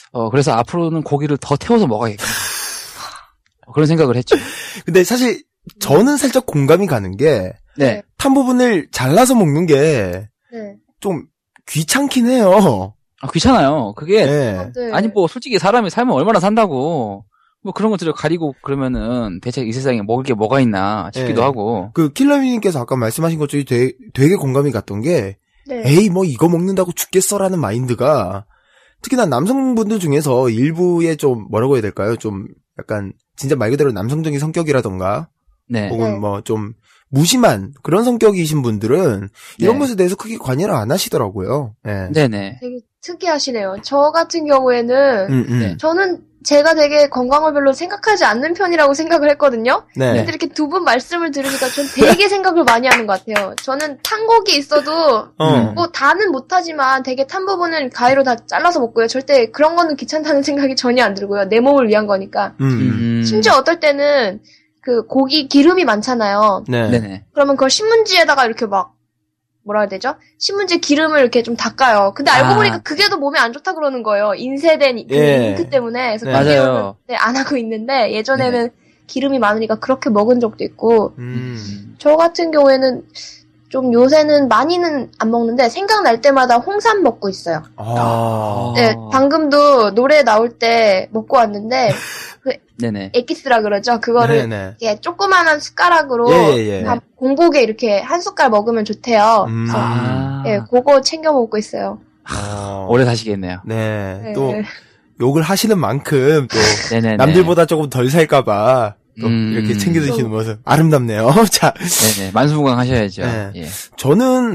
그래서 앞으로는 고기를 더 태워서 먹어야겠다. 그런 생각을 했죠. 근데 사실 저는 살짝 공감이 가는 게 네. 탄 부분을 잘라서 먹는 게 좀 네. 귀찮긴 해요. 귀찮아요. 그게 네. 네. 아니 뭐 솔직히 사람이 살면 얼마나 산다고 뭐 그런 것들을 가리고 그러면은 대체 이 세상에 먹을 게 뭐가 있나 싶기도 네. 하고. 그 킬러미님께서 아까 말씀하신 것 중에 되게 공감이 갔던 게 네. 에이 뭐 이거 먹는다고 죽겠어라는 마인드가 특히나 남성분들 중에서 일부의 좀 뭐라고 해야 될까요? 좀 약간 진짜 말 그대로 남성적인 성격이라던가 네. 혹은 네. 뭐 좀 무심한 그런 성격이신 분들은 이런 네. 것에 대해서 크게 관여를 안 하시더라고요. 네. 네네. 되게 특이하시네요. 저 같은 경우에는 네. 저는 제가 되게 건강을 별로 생각하지 않는 편이라고 생각을 했거든요. 네. 근데 이렇게 두 분 말씀을 들으니까 전 되게 생각을 많이 하는 것 같아요. 저는 탄 고기 있어도 뭐 다는 못하지만 되게 탄 부분은 가위로 다 잘라서 먹고요. 절대 그런 거는 귀찮다는 생각이 전혀 안 들고요. 내 몸을 위한 거니까. 심지어 어떨 때는 그 고기 기름이 많잖아요. 네. 네네. 그러면 그걸 신문지에다가 이렇게 막 뭐라 해야 되죠? 신문지에 기름을 이렇게 좀 닦아요. 근데 알고 보니까 그게 더 몸에 안 좋다 그러는 거예요. 인쇄된 그 예. 잉크 때문에. 그래서 네. 맞아요. 네, 안 하고 있는데 예전에는 기름이 많으니까 그렇게 먹은 적도 있고 저 같은 경우에는 좀 요새는 많이는 안 먹는데 생각날 때마다 홍삼 먹고 있어요. 아. 네, 방금도 노래 나올 때 먹고 왔는데 네네. 에기스라 그러죠. 그거를 네네. 이렇게 조그만한 숟가락으로 예. 밥 공복에 이렇게 한 숟갈 먹으면 좋대요. 그래서 네, 그거 챙겨 먹고 있어요. 오래 사시겠네요. 네. 네. 또 욕을 하시는 만큼 또 네네네. 남들보다 조금 덜 살까봐 또 이렇게 챙겨 드시는 모습 아름답네요. 자, 네네. 만수무강 하셔야죠. 네. 예. 저는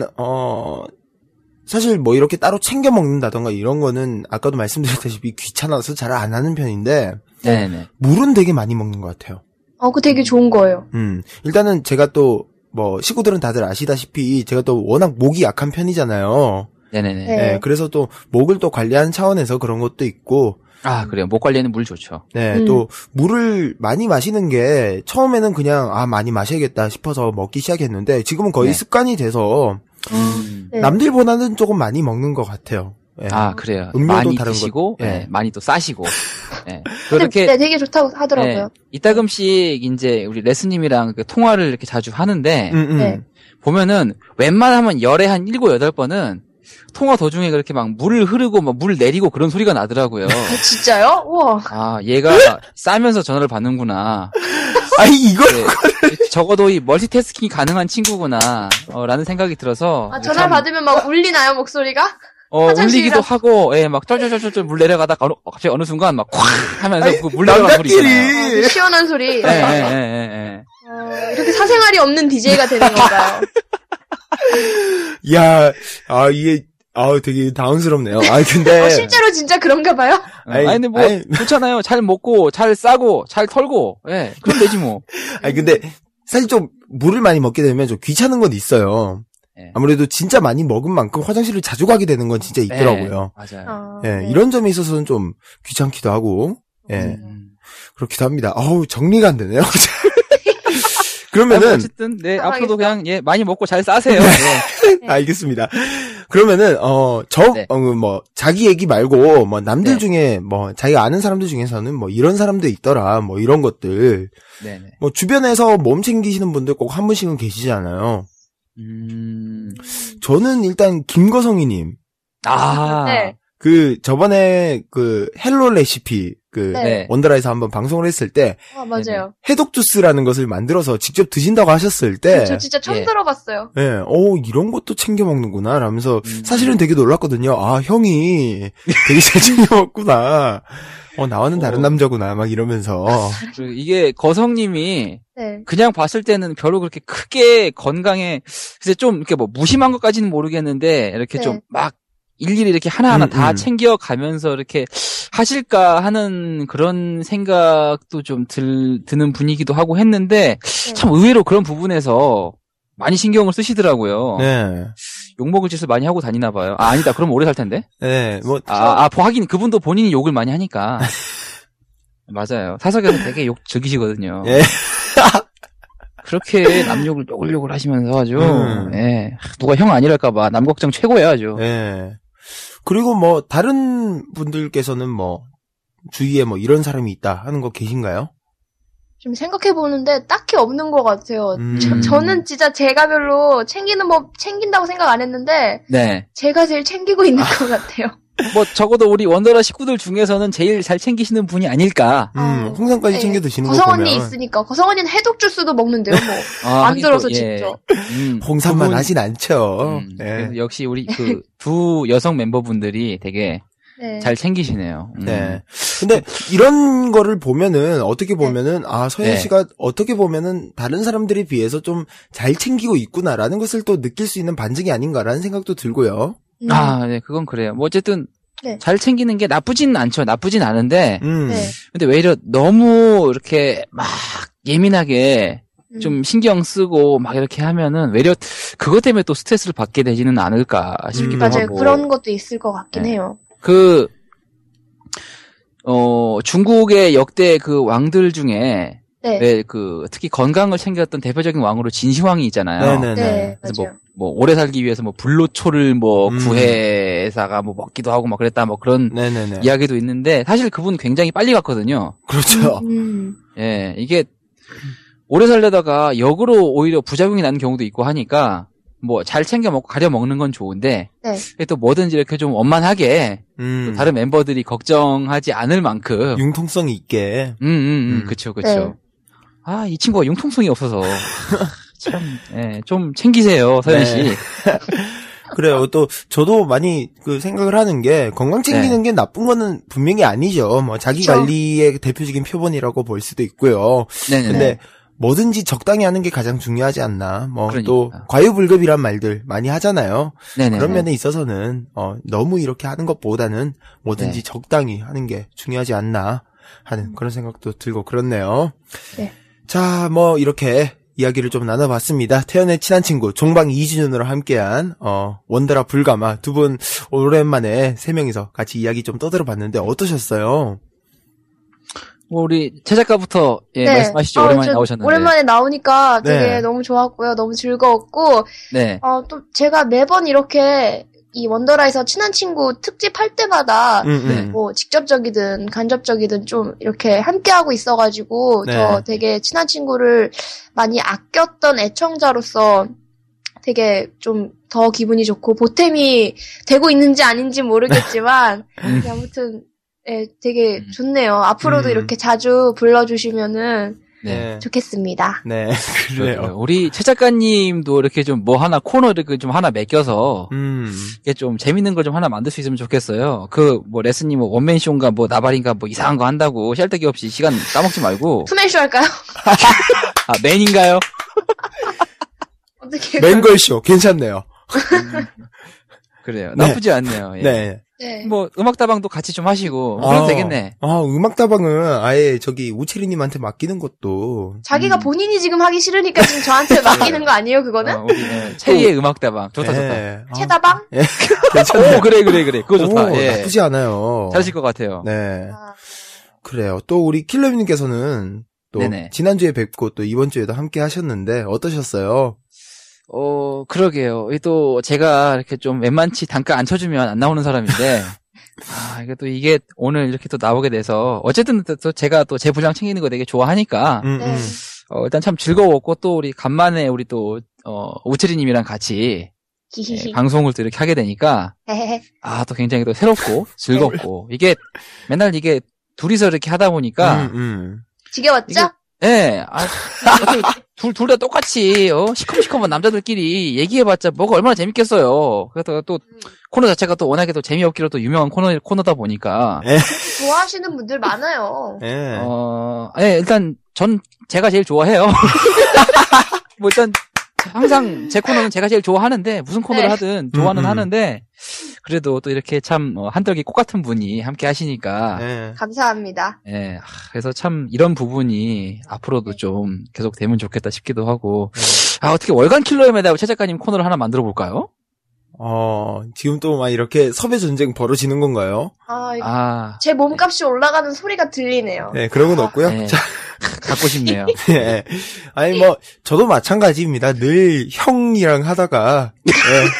사실 뭐 이렇게 따로 챙겨 먹는다던가 이런 거는 아까도 말씀드렸다시피 귀찮아서 잘 안 하는 편인데 네네. 물은 되게 많이 먹는 것 같아요. 그거 되게 좋은 거예요. 일단은 제가 또 뭐 식구들은 다들 아시다시피 제가 또 워낙 목이 약한 편이잖아요. 네네네. 네. 네, 그래서 또 목을 또 관리하는 차원에서 그런 것도 있고 그래요. 목 관리에는 물 좋죠. 네, 또 물을 많이 마시는 게 처음에는 그냥 많이 마셔야겠다 싶어서 먹기 시작했는데 지금은 거의 네. 습관이 돼서 네. 남들보다는 조금 많이 먹는 것 같아요. 네. 그래요. 음료도 많이 다른 드시고, 것, 예. 많이 또 싸시고. 예. 근데 그렇게, 네, 되게 좋다고 하더라고요. 이따금씩 이제 우리 레스님이랑 그 통화를 이렇게 자주 하는데, 네. 보면은 웬만하면 열에 한 7, 8번은 통화 도중에 그렇게 막 물을 흐르고 막 물 내리고 그런 소리가 나더라고요. 진짜요? 우와. 얘가 싸면서 전화를 받는구나. 아니 이거 적어도 이 멀티태스킹이 가능한 친구구나. 라는 생각이 들어서. 전화 받으면 막 울리나요, 목소리가? 울리기도 하고, 막 쩔쩔쩔쩔 물 내려가다가 갑자기 어느 순간 막 콱 하면서 그 물 내려가는 소리 있잖아요. 그 시원한 소리. 이렇게 사생활이 없는 DJ가 되는 건가요? 야, 이게 되게 당황스럽네요. 근데 실제로 진짜 그런가 봐요? 근데 뭐 좋잖아요. 잘 먹고 잘 싸고 잘 털고, 그럼 되지 뭐. 근데 사실 좀 물을 많이 먹게 되면 좀 귀찮은 건 있어요. 아무래도 진짜 많이 먹은 만큼 화장실을 자주 가게 되는 건 진짜 있더라고요. 맞아요. 이런 점에 있어서는 좀 귀찮기도 하고, 그렇기도 합니다. 정리가 안 되네요. 그러면은 어쨌든 앞으로도 그냥 많이 먹고 잘 싸세요. 알겠습니다. 그러면은 뭐 자기 얘기 말고 뭐 남들 중에 뭐 자기가 아는 사람들 중에서는 뭐 이런 사람도 있더라 뭐 이런 것들 뭐 주변에서 몸 챙기시는 분들 꼭 한 분씩은 계시잖아요. 저는 일단 김거성이님. 네. 그 저번에 그 헬로 레시피 네. 원더라에서 한번 방송을 했을 때 맞아요. 해독 주스라는 것을 만들어서 직접 드신다고 하셨을 때 저 진짜 처음 들어봤어요. 네, 이런 것도 챙겨 먹는구나 라면서 사실은 되게 놀랐거든요. 형이 되게 잘 챙겨 먹구나. 나와는 다른 남자구나 막 이러면서. 이게 거성님이 그냥 봤을 때는 별로 그렇게 크게 건강에 글쎄 좀 이렇게 뭐 무심한 것까지는 모르겠는데 이렇게 좀 막 일일이 이렇게 하나하나 다 챙겨가면서 이렇게 하실까 하는 그런 생각도 좀 드는 분위기도 하고 했는데 참 의외로 그런 부분에서 많이 신경을 쓰시더라고요. 네. 욕먹을 짓을 많이 하고 다니나 봐요. 아니다. 그럼 오래 살 텐데. 네. 하긴 그분도 본인이 욕을 많이 하니까. 맞아요. 사석에서 되게 욕 즐기시거든요. 예. 그렇게 남 욕을 하시면서 아주 누가 형 아니랄까봐 남 걱정 최고예요 아주. 예. 그리고 뭐 다른 분들께서는 뭐 주위에 뭐 이런 사람이 있다 하는 거 계신가요? 좀 생각해보는데 딱히 없는 것 같아요. 음. 저는 진짜 제가 별로 챙긴다고 생각 안 했는데, 네. 제가 제일 챙기고 있는 것 같아요. 뭐 적어도 우리 원더라 식구들 중에서는 제일 잘 챙기시는 분이 아닐까. 홍삼까지 네. 챙겨 드시는 거 거성 보면. 언니 있으니까. 거성 언니는 해독 주스도 먹는데요, 뭐. 아, 만들어서 하긴 또, 예. 직접. 홍삼만 그분- 하진 않죠. 예. 그래서 역시 우리 그 두 여성 멤버분들이 되게 네. 잘 챙기시네요. 네. 근데 이런 거를 보면은 어떻게 보면은 서현 네. 씨가 어떻게 보면은 다른 사람들에 비해서 좀 잘 챙기고 있구나라는 것을 또 느낄 수 있는 반증이 아닌가라는 생각도 들고요. 아, 네, 그건 그래요. 뭐 어쨌든 네. 잘 챙기는 게 나쁘진 않죠. 나쁘진 않은데 네. 근데 외려 너무 이렇게 막 예민하게 좀 신경 쓰고 막 이렇게 하면은 외려 그것 때문에 또 스트레스를 받게 되지는 않을까 싶기도 맞아요. 하고. 그런 것도 있을 것 같긴 네. 해요. 중국의 역대 그 왕들 중에 네. 왜 특히 건강을 챙겼던 대표적인 왕으로 진시황이 있잖아요. 네네네. 네, 그래서 맞아요. 뭐 오래 살기 위해서 뭐 불로초를 뭐 음. 구해사가 뭐 먹기도 하고 막 그랬다 뭐 그런 네네네. 이야기도 있는데 사실 그분 굉장히 빨리 갔거든요. 그렇죠. 예, 이게 오래 살려다가 역으로 오히려 부작용이 나는 경우도 있고 하니까 뭐 잘 챙겨 먹고 가려 먹는 건 좋은데 네. 또 뭐든지 이렇게 좀 원만하게 또 다른 멤버들이 걱정하지 않을 만큼 융통성이 있게. 그쵸. 네. 아, 이 친구가 융통성이 없어서 참, 예, 좀 챙기세요, 서현 씨. 네. 그래요. 또 저도 많이 그 생각을 하는 게 건강 챙기는 게 나쁜 거는 분명히 아니죠. 뭐 자기 그쵸. 관리의 대표적인 표본이라고 볼 수도 있고요. 네네. 근데 뭐든지 적당히 하는 게 가장 중요하지 않나. 뭐 또 그러니까. 과유불급이란 말들 많이 하잖아요. 네네. 그런 면에 있어서는 너무 이렇게 하는 것보다는 뭐든지 네. 적당히 하는 게 중요하지 않나 하는 그런 생각도 들고 그렇네요. 네. 자, 뭐 이렇게 이야기를 좀 나눠봤습니다. 태연의 친한 친구 종방 2주년으로 함께한 원더라 불가마 두 분 오랜만에 세 명이서 같이 이야기 좀 떠들어봤는데 어떠셨어요? 뭐 우리 최 작가부터 네. 말씀하시죠. 오랜만에 저 나오셨는데. 오랜만에 나오니까 되게 네. 너무 좋았고요. 너무 즐거웠고, 네. 또 제가 매번 이렇게 이 원더라에서 친한 친구 특집 할 때마다 네. 뭐 직접적이든 간접적이든 좀 이렇게 함께하고 있어가지고 네. 저 되게 친한 친구를 많이 아꼈던 애청자로서 되게 좀 더 기분이 좋고 보탬이 되고 있는지 아닌지 모르겠지만 아무튼 되게 좋네요. 앞으로도 이렇게 자주 불러주시면은 네. 좋겠습니다. 네, 그래요. 우리 최 작가님도 이렇게 좀 뭐 하나 코너를 좀 하나 맡겨서 이게 좀 재밌는 걸 좀 하나 만들 수 있으면 좋겠어요. 뭐 레스님 뭐 원맨쇼인가 뭐 나발인가 뭐 이상한 거 한다고 샬데기 없이 시간 까먹지 말고. 투맨쇼 할까요? 아, 맨인가요? 어떻게 맹걸쇼 괜찮네요. 그래요. 네. 나쁘지 않네요. 예. 네. 네. 뭐 음악다방도 같이 좀 하시고 그래도 되겠네. 음악다방은 아예 저기 우체리님한테 맡기는 것도 자기가 본인이 지금 하기 싫으니까 지금 저한테 맡기는 거 아니에요, 그거는? 우리 체리의 음악다방 좋다. 채다방? 괜찮네. 오, 그래. 그거 좋다. 오, 예. 나쁘지 않아요. 잘하실 것 같아요. 네. 그래요. 또 우리 킬러님께서는 또 네네. 지난주에 뵙고 또 이번 주에도 함께 하셨는데 어떠셨어요? 그러게요. 또 제가 이렇게 좀 웬만치 단가 안 쳐주면 안 나오는 사람인데, 이게 오늘 이렇게 또 나오게 돼서, 어쨌든 또 제가 또 제 분량 챙기는 거 되게 좋아하니까, 네. 일단 참 즐거웠고, 또 우리 간만에 우리 또, 우체리님이랑 같이, 방송을 또 이렇게 하게 되니까, 또 굉장히 또 새롭고, 즐겁고, 이게, 맨날 이게 둘이서 이렇게 하다 보니까, 지겨웠죠? 예, 둘 다 똑같이, 시커먼 남자들끼리 얘기해봤자 뭐가 얼마나 재밌겠어요. 그래서 또, 코너 자체가 또 워낙에 또 재미없기로 또 유명한 코너다 보니까. 좋아하시는 분들 많아요. 일단, 제가 제일 좋아해요. 뭐 일단, 항상 제 코너는 제가 제일 좋아하는데, 무슨 코너를 하든 좋아는 하는데, 그래도 또 이렇게 참, 한떨기 꽃 같은 분이 함께 하시니까. 감사합니다. 예, 그래서 참 이런 부분이 앞으로도 좀 계속 되면 좋겠다 싶기도 하고. 어떻게 월간 킬러의 메달 최 작가님 코너를 하나 만들어 볼까요? 지금 또 막 이렇게 섭외 전쟁 벌어지는 건가요? 제 몸값이 올라가는 소리가 들리네요. 네, 그런 건 없고요. 네. 자, 갖고 싶네요. 네. 아니 뭐 저도 마찬가지입니다. 늘 형이랑 하다가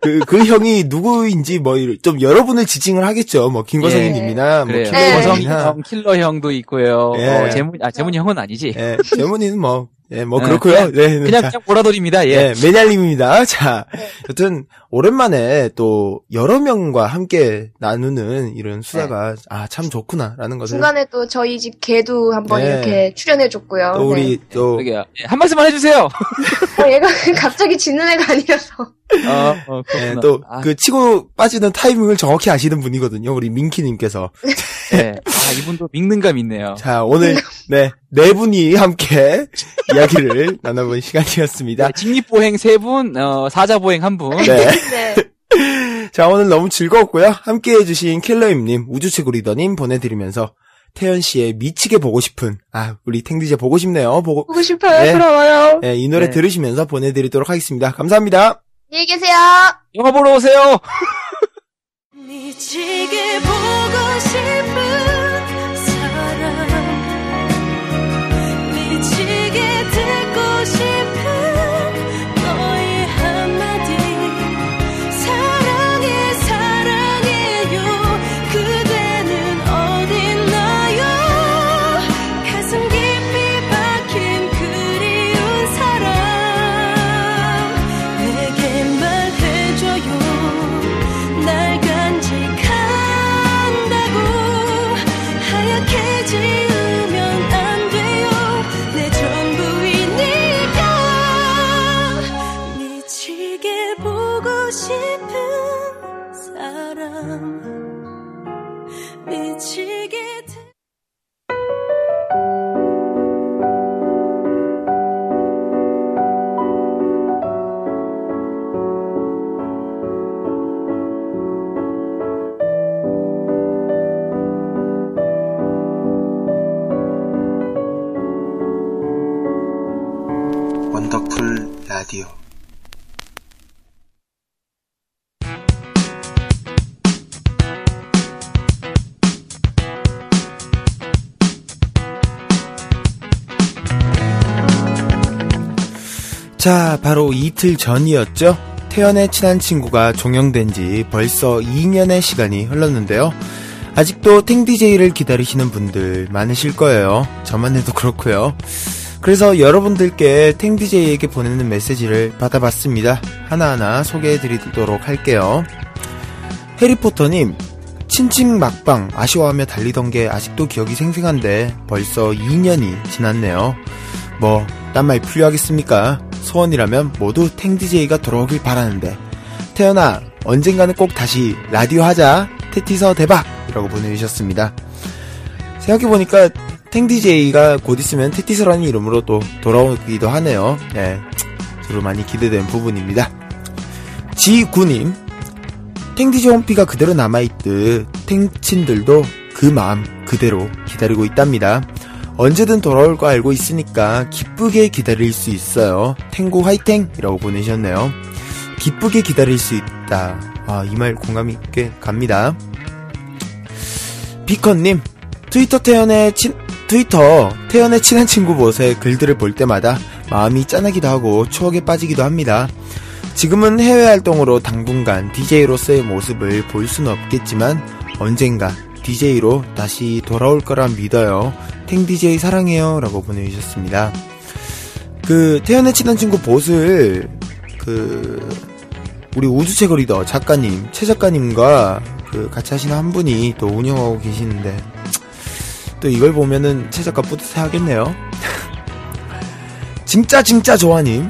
그 형이 누구인지 좀 여러분을 지칭을 하겠죠. 김거성이 님이나, 그래요. 킬러 거성이 형이나. 형, 킬러 형도 있고요. 예. 재문이 형은 아니지. 예, 재문이는 그렇고요. 그냥 보라돌입니다. 예. 매달림입니다. 자, 여튼, 오랜만에 또, 여러 명과 함께 나누는 이런 수다가, 참 좋구나라는 것을. 중간에 또 저희 집 개도 한번 네. 이렇게 출연해줬고요. 또 우리, 또, 한 말씀만 해주세요. 얘가 갑자기 짖는 애가 아니라서. 네, 또, 치고 빠지는 타이밍을 정확히 아시는 분이거든요. 우리 민키님께서. 네. 이분도 믿는감 있네요. 자, 오늘, 네 분이 함께 이야기를 나눠본 시간이었습니다. 네, 직립보행 3분, 사자보행 1분. 네. 네. 자, 오늘 너무 즐거웠고요. 함께 해주신 킬러임님, 우주최고 리더님 보내드리면서, 태연씨의 미치게 보고 싶은, 우리 탱디제 보고 싶네요. 보고 싶어요. 네. 부러워요. 네, 이 노래 들으시면서 보내드리도록 하겠습니다. 감사합니다. 안녕히 계세요. 영화 보러 오세요. 미치게 보고 싶은 사람 미치게 듣고 싶은 너의 한마디 사랑해 사랑해요 그대는 어딨나요 가슴 깊이 박힌 그리운 사람 내게 말해줘요 날 간직한다고 하얗게 지우면 안 돼요 내 전부이니까 미치게 보고 싶은 사람 미치게 원더풀 라디오. 자, 바로 이틀 전이었죠. 태연의 친한 친구가 종영된 지 벌써 2년의 시간이 흘렀는데요. 아직도 탱디제이를 기다리시는 분들 많으실 거예요. 저만 해도 그렇고요. 그래서 여러분들께 탱디제이에게 보내는 메시지를 받아봤습니다. 하나하나 소개해드리도록 할게요. 해리포터님, 친친 막방 아쉬워하며 달리던 게 아직도 기억이 생생한데 벌써 2년이 지났네요. 딴 말 필요하겠습니까? 소원이라면 모두 탱디제이가 돌아오길 바라는데. 태연아, 언젠가는 꼭 다시 라디오 하자. 테티서 대박! 이라고 보내주셨습니다. 생각해보니까 탱디제이가 곧 있으면 테티서라는 이름으로 또 돌아오기도 하네요. 네, 저도 많이 기대된 부분입니다. G9님, 탱디제 홈피가 그대로 남아있듯 탱친들도 그 마음 그대로 기다리고 있답니다. 언제든 돌아올 거 알고 있으니까 기쁘게 기다릴 수 있어요. 탱고 화이팅! 이라고 보내셨네요. 기쁘게 기다릴 수 있다. 이 말 공감이 꽤 갑니다. 비컨님, 트위터 태연의 친한 친구 보세 글들을 볼 때마다 마음이 짠하기도 하고 추억에 빠지기도 합니다. 지금은 해외 활동으로 당분간 DJ로서의 모습을 볼 수는 없겠지만 언젠가 DJ로 다시 돌아올 거라 믿어요. 탱DJ 사랑해요. 라고 보내주셨습니다. 태연의 친한 친구 보슬, 우리 우주최고 리더 작가님, 최 작가님과 같이 하시는 한 분이 또 운영하고 계시는데, 또 이걸 보면은 최 작가 뿌듯해 하겠네요. 진짜 좋아님.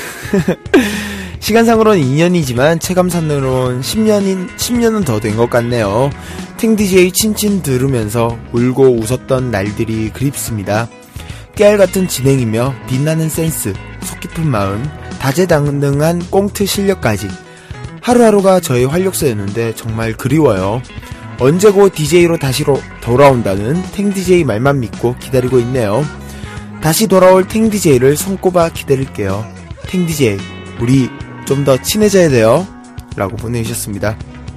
시간상으로는 2년이지만 체감상으로는 10년은 더 된 것 같네요. 탱DJ 친친 들으면서 울고 웃었던 날들이 그립습니다. 깨알같은 진행이며 빛나는 센스, 속 깊은 마음, 다재다능한 꽁트 실력까지 하루하루가 저의 활력소였는데 정말 그리워요. 언제고 DJ로 다시 돌아온다는 탱DJ 말만 믿고 기다리고 있네요. 다시 돌아올 탱DJ를 손꼽아 기다릴게요. 탱DJ, 우리 좀 더 친해져야 돼요. 라고 보내주셨습니다.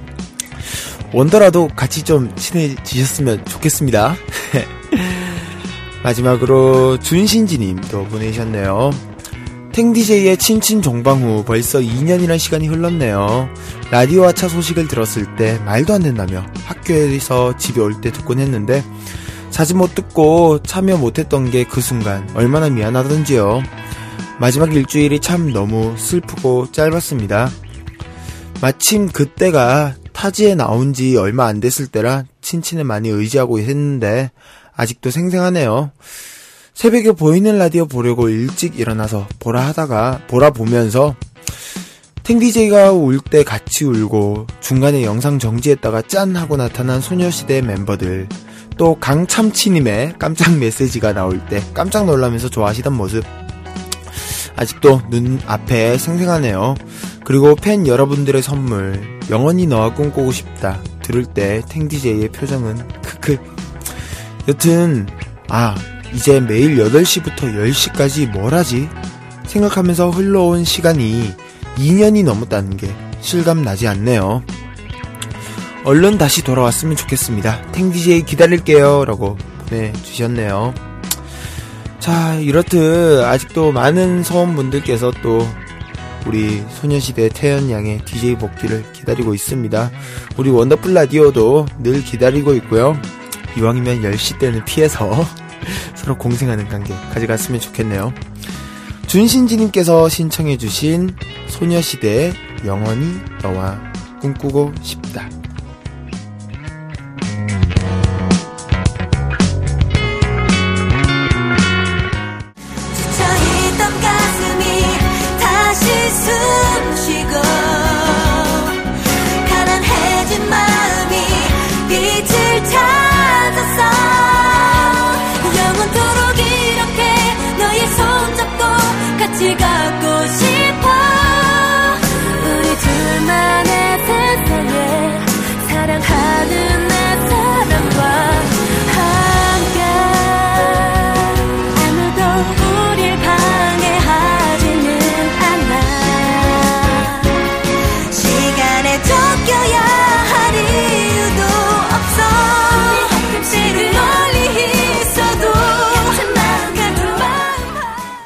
원더라도 같이 좀 친해지셨으면 좋겠습니다. 마지막으로 준신지님도 보내주셨네요. 탱디제이의 친친종방 후 벌써 2년이란 시간이 흘렀네요. 라디오 하차 소식을 들었을 때 말도 안 된다며 학교에서 집에 올 때 듣곤 했는데 자주 못 듣고 참여 못했던 게 그 순간 얼마나 미안하던지요. 마지막 일주일이 참 너무 슬프고 짧았습니다. 마침 그때가 타지에 나온 지 얼마 안 됐을 때라 친친을 많이 의지하고 했는데 아직도 생생하네요. 새벽에 보이는 라디오 보려고 일찍 일어나서 보라 보면서 탱디제이가 울 때 같이 울고 중간에 영상 정지했다가 짠 하고 나타난 소녀시대 멤버들, 또 강참치님의 깜짝 메시지가 나올 때 깜짝 놀라면서 좋아하시던 모습 아직도 눈앞에 생생하네요. 그리고 팬 여러분들의 선물 영원히 너와 꿈꾸고 싶다 들을 때 탱디제이의 표정은 크크. 여튼 이제 매일 8시부터 10시까지 뭘 하지? 생각하면서 흘러온 시간이 2년이 넘었다는 게 실감나지 않네요. 얼른 다시 돌아왔으면 좋겠습니다. 탱디제이 기다릴게요 라고 보내주셨네요. 자, 이렇듯 아직도 많은 소원분들께서 또 우리 소녀시대 태연 양의 DJ 복귀를 기다리고 있습니다. 우리 원더풀 라디오도 늘 기다리고 있고요. 이왕이면 10시 때는 피해서 서로 공생하는 관계 가져갔으면 좋겠네요. 준신지님께서 신청해주신 소녀시대의 영원히 너와 꿈꾸고 싶다. 지쳐있던 가슴이 다시 숨쉬고 가난해진 마음이 빛을 찾았어. 영원토록 이렇게 너의 손잡고 같이 가고 싶어. 우리 둘만의 세상에 사랑하는 내 사람과 함께 아무도 우릴 방해하지는 않아. 시간에 쫓겨야 할 이유도 없어. 지금 멀리 있어도 같은 마음.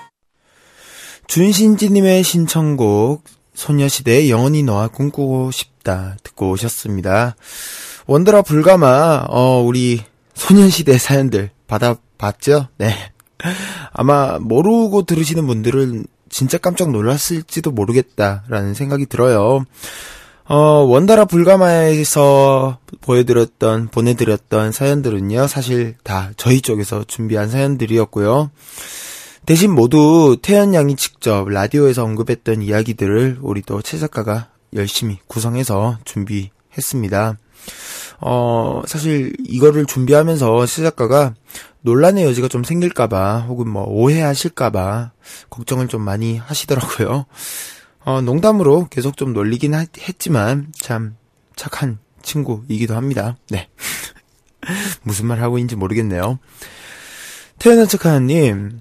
준신지님의 신청곡 소녀시대의 영원히 너와 꿈꾸고 싶다 듣고 오셨습니다. 원더라 불가마 우리 소녀시대 사연들 받아봤죠? 네. 아마 모르고 들으시는 분들은 진짜 깜짝 놀랐을지도 모르겠다라는 생각이 들어요. 원더라 불가마에서 보내드렸던 사연들은요, 사실 다 저희 쪽에서 준비한 사연들이었고요. 대신 모두 태연 양이 직접 라디오에서 언급했던 이야기들을 우리 또 최 작가가 열심히 구성해서 준비했습니다. 사실 이거를 준비하면서 최 작가가 논란의 여지가 좀 생길까봐 혹은 뭐 오해하실까봐 걱정을 좀 많이 하시더라고요. 농담으로 계속 좀 놀리긴 했지만 참 착한 친구이기도 합니다. 네. 무슨 말 하고 있는지 모르겠네요. 태연한 척하나님,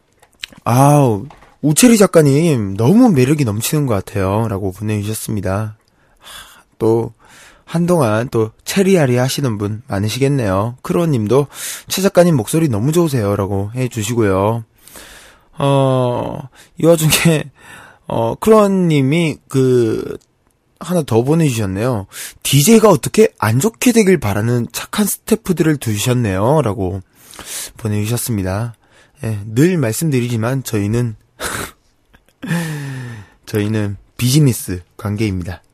우체리 작가님 너무 매력이 넘치는 것 같아요 라고 보내주셨습니다. 또 한동안 또 체리아리 하시는 분 많으시겠네요. 크로님도 최 작가님 목소리 너무 좋으세요 라고 해주시고요. 이 와중에 크로님이 하나 더 보내주셨네요. DJ가 어떻게 안 좋게 되길 바라는 착한 스태프들을 두셨네요 라고 보내주셨습니다. 예, 늘 말씀드리지만 저희는 비즈니스 관계입니다.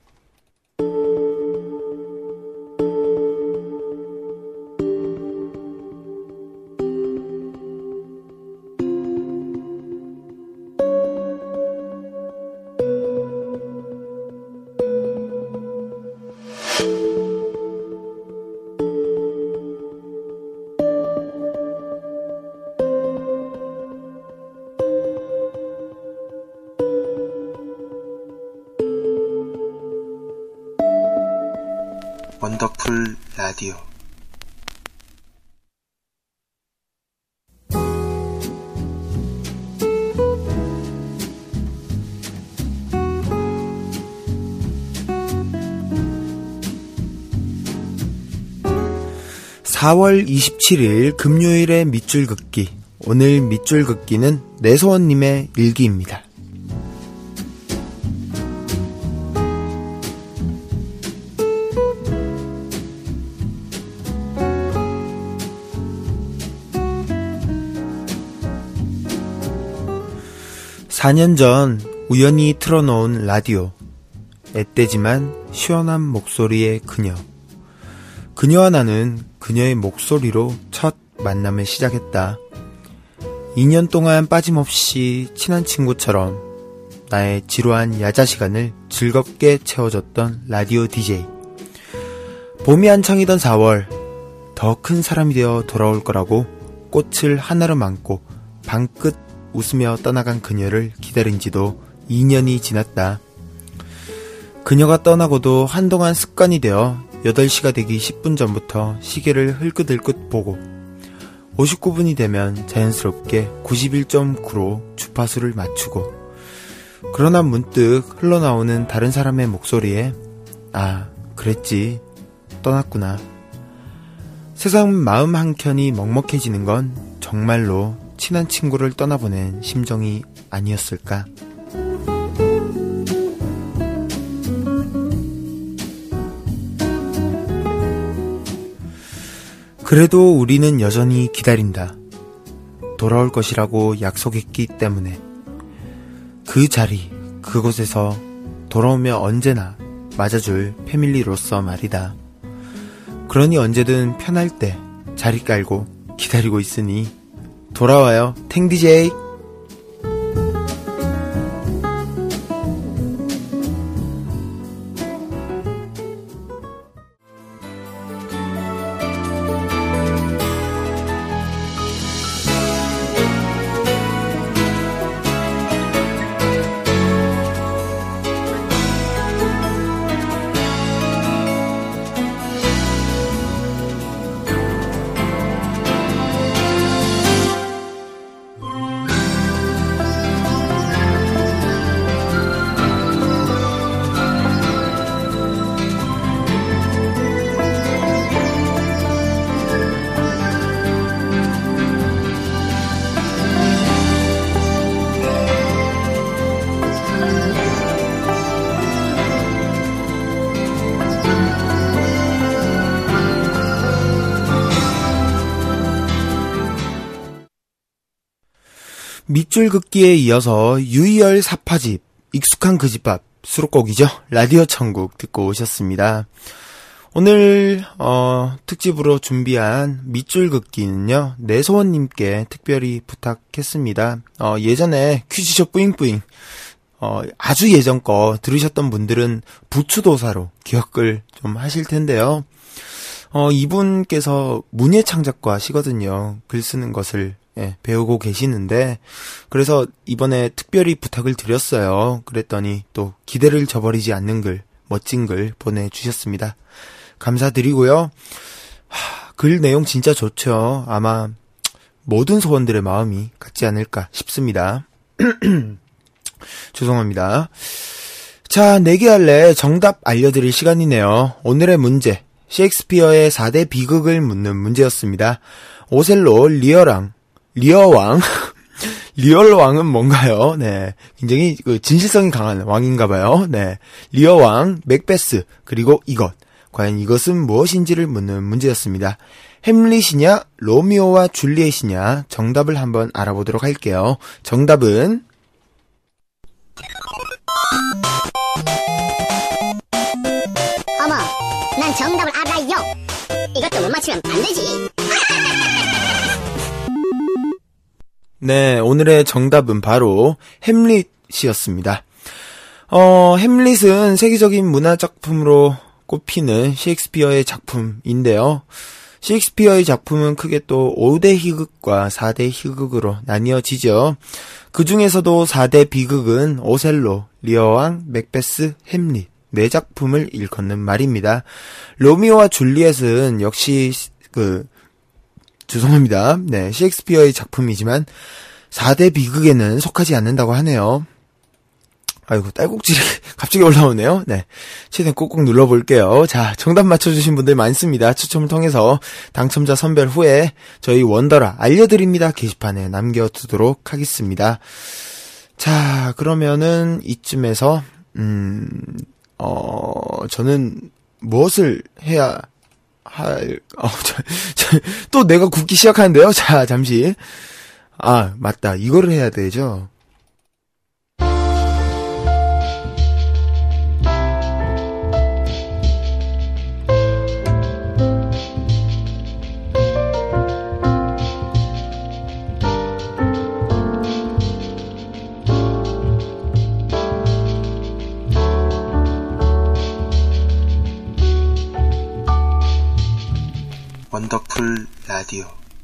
원더풀 라디오. (4월 27일) 금요일의 밑줄 긋기. 오늘 밑줄 긋기는 내소원님의 일기입니다. 4년 전 우연히 틀어놓은 라디오. 앳되지만 시원한 목소리의 그녀. 그녀와 나는 그녀의 목소리로 첫 만남을 시작했다. 2년 동안 빠짐없이 친한 친구처럼 나의 지루한 야자 시간을 즐겁게 채워줬던 라디오 DJ. 봄이 한창이던 4월, 더 큰 사람이 되어 돌아올 거라고 꽃을 하나로 안고 방긋 웃으며 떠나간 그녀를 기다린 지도 2년이 지났다. 그녀가 떠나고도 한동안 습관이 되어 8시가 되기 10분 전부터 시계를 흘끗흘끗 보고 59분이 되면 자연스럽게 91.9로 주파수를 맞추고, 그러나 문득 흘러나오는 다른 사람의 목소리에 아, 그랬지, 떠났구나. 세상 마음 한켠이 먹먹해지는 건 정말로 친한 친구를 떠나보낸 심정이 아니었을까. 그래도 우리는 여전히 기다린다. 돌아올 것이라고 약속했기 때문에. 그 자리, 그곳에서 돌아오면 언제나 맞아줄 패밀리로서 말이다. 그러니 언제든 편할 때 자리 깔고 기다리고 있으니 돌아와요, 탱디제이. 밑줄 긋기에 이어서 유희열 사파집, 익숙한 그 집밥, 수록곡이죠. 라디오 천국 듣고 오셨습니다. 오늘 특집으로 준비한 밑줄 긋기는요, 내소원님께 특별히 부탁했습니다. 예전에 퀴즈쇼 뿌잉뿌잉 아주 예전 거 들으셨던 분들은 부추도사로 기억을 좀 하실 텐데요. 이분께서 문예창작과시거든요. 글 쓰는 것을 배우고 계시는데, 그래서 이번에 특별히 부탁을 드렸어요. 그랬더니 또 기대를 저버리지 않는 글, 멋진 글 보내주셨습니다. 감사드리고요. 글 내용 진짜 좋죠. 아마 모든 소원들의 마음이 같지 않을까 싶습니다. 죄송합니다. 자, 내기할래 정답 알려드릴 시간이네요. 오늘의 문제, 셰익스피어의 4대 비극을 묻는 문제였습니다. 오셀로, 리어왕, 리얼왕은 뭔가요? 네. 굉장히 진실성이 강한 왕인가봐요. 네. 리어왕, 맥베스, 그리고 이것. 과연 이것은 무엇인지를 묻는 문제였습니다. 햄릿이냐, 로미오와 줄리엣이냐, 정답을 한번 알아보도록 할게요. 정답은 어머, 난 정답을 알아요. 이것도 못 맞추면 안 되지. 네, 오늘의 정답은 바로 햄릿이었습니다. 햄릿은 세계적인 문화작품으로 꼽히는 셰익스피어의 작품인데요. 셰익스피어의 작품은 크게 또 5대 희극과 4대 희극으로 나뉘어지죠. 그 중에서도 4대 비극은 오셀로, 리어왕, 맥베스, 햄릿 4작품을 일컫는 말입니다. 로미오와 줄리엣은 역시 죄송합니다. 네, 셰익스피어의 작품이지만 4대 비극에는 속하지 않는다고 하네요. 아이고, 딸꾹질이 갑자기 올라오네요. 네, 최대한 꾹꾹 눌러볼게요. 자, 정답 맞춰주신 분들 많습니다. 추첨을 통해서 당첨자 선별 후에 저희 원더라 알려드립니다 게시판에 남겨두도록 하겠습니다. 자, 그러면은 이쯤에서 저는 무엇을 해야 또 내가 굽기 시작하는데요. 자, 잠시. 아, 맞다. 이거를 해야 되죠. 원더풀 라디오.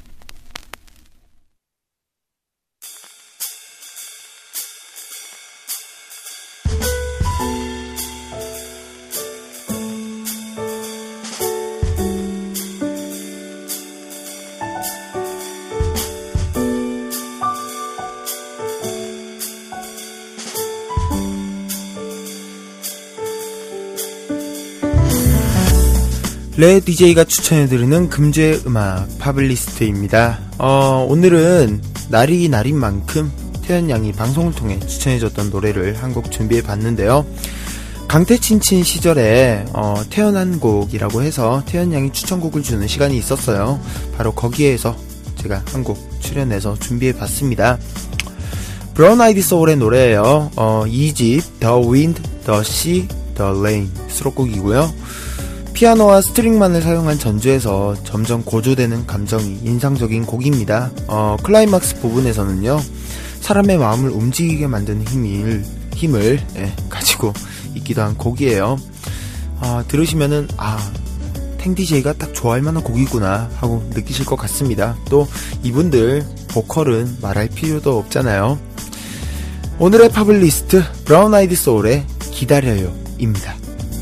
레 DJ가 추천해드리는 금주의 음악 팝리스트입니다. 오늘은 날이 날인 만큼 태연 양이 방송을 통해 추천해줬던 노래를 한 곡 준비해봤는데요. 강태친친 시절에 태연한 곡이라고 해서 태연 양이 추천곡을 주는 시간이 있었어요. 바로 거기에서 제가 한 곡 출연해서 준비해봤습니다. 브라운 아이디 소울의 노래예요. 2집 The Wind, The Sea, The Rain 수록곡이고요. 피아노와 스트링만을 사용한 전주에서 점점 고조되는 감정이 인상적인 곡입니다. 클라이막스 부분에서는요, 사람의 마음을 움직이게 만드는 힘을 가지고 있기도 한 곡이에요. 들으시면은 탱DJ가 딱 좋아할 만한 곡이구나 하고 느끼실 것 같습니다. 또 이분들 보컬은 말할 필요도 없잖아요. 오늘의 팝리스트 브라운 아이디 소울의 기다려요 입니다.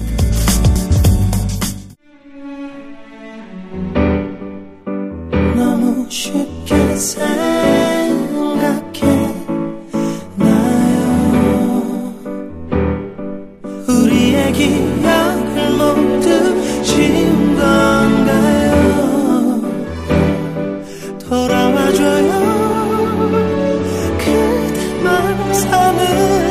쉽게 생각해 나요. 우리의 기억을 모두 지운 건가요? 돌아와줘요 그대만 삼은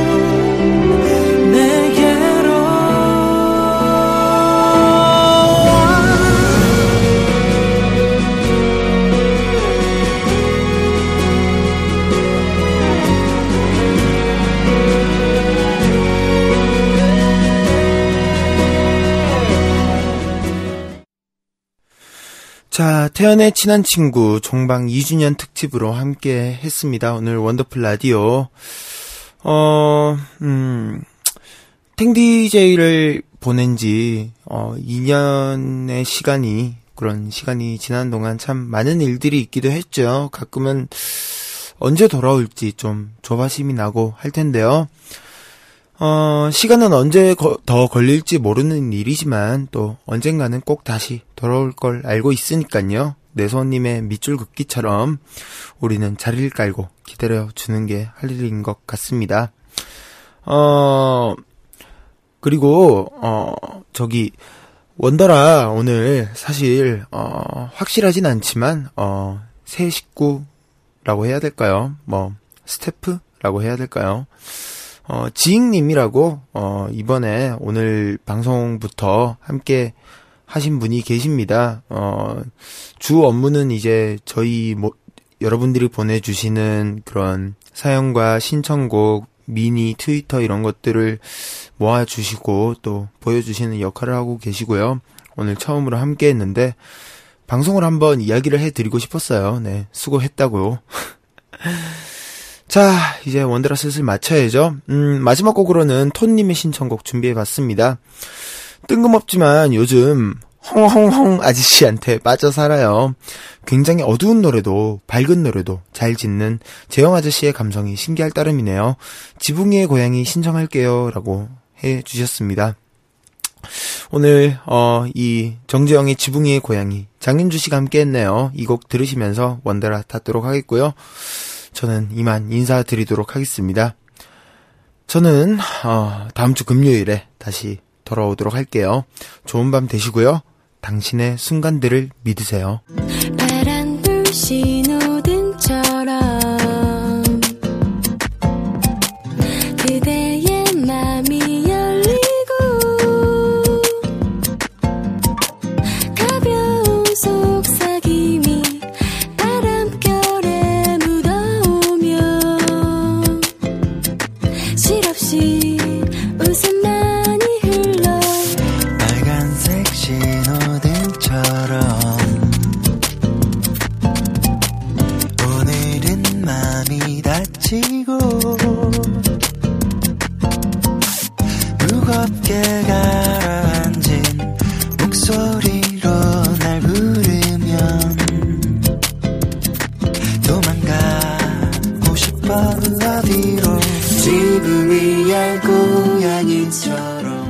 자, 태연의 친한 친구 종방 2주년 특집으로 함께 했습니다. 오늘 원더풀 라디오. 탱DJ를 보낸 지 2년의 그런 시간이 지난 동안 참 많은 일들이 있기도 했죠. 가끔은 언제 돌아올지 좀 조바심이 나고 할 텐데요. 시간은 언제 더 걸릴지 모르는 일이지만 또 언젠가는 꼭 다시 돌아올 걸 알고 있으니까요. 내손님의 밑줄 긋기처럼 우리는 자리를 깔고 기다려주는 게 할 일인 것 같습니다. 그리고 원더라 오늘 사실 확실하진 않지만 새 식구라고 해야 될까요? 스태프라고 해야 될까요? 지익님이라고 이번에 오늘 방송부터 함께 하신 분이 계십니다. 주 업무는 이제 저희 여러분들이 보내주시는 그런 사연과 신청곡, 미니, 트위터 이런 것들을 모아주시고 또 보여주시는 역할을 하고 계시고요. 오늘 처음으로 함께 했는데 방송을 한번 이야기를 해드리고 싶었어요. 네, 수고했다고요. 자, 이제 원더라 슬슬 마쳐야죠. 마지막 곡으로는 톤님의 신청곡 준비해봤습니다. 뜬금없지만 요즘 헝헝헝 아저씨한테 빠져 살아요. 굉장히 어두운 노래도 밝은 노래도 잘 짓는 재영 아저씨의 감성이 신기할 따름이네요. 지붕이의 고양이 신청할게요 라고 해주셨습니다. 오늘 이 정재영의 지붕이의 고양이 장윤주 씨가 함께 했네요. 이 곡 들으시면서 원더라 닫도록 하겠고요. 저는 이만 인사드리도록 하겠습니다. 저는 다음 주 금요일에 다시 돌아오도록 할게요. 좋은 밤 되시고요. 당신의 순간들을 믿으세요. 파란불 신호등처럼 그대의 맘이 열리고 가벼운 속삭임이 바람결에 묻어오면 실없이 웃음만이 흘러 빨간색 신호등처럼 오늘은 맘이 다치고 무겁게 가라앉은 목소리로 날 부르 지붕 위에 고양이처럼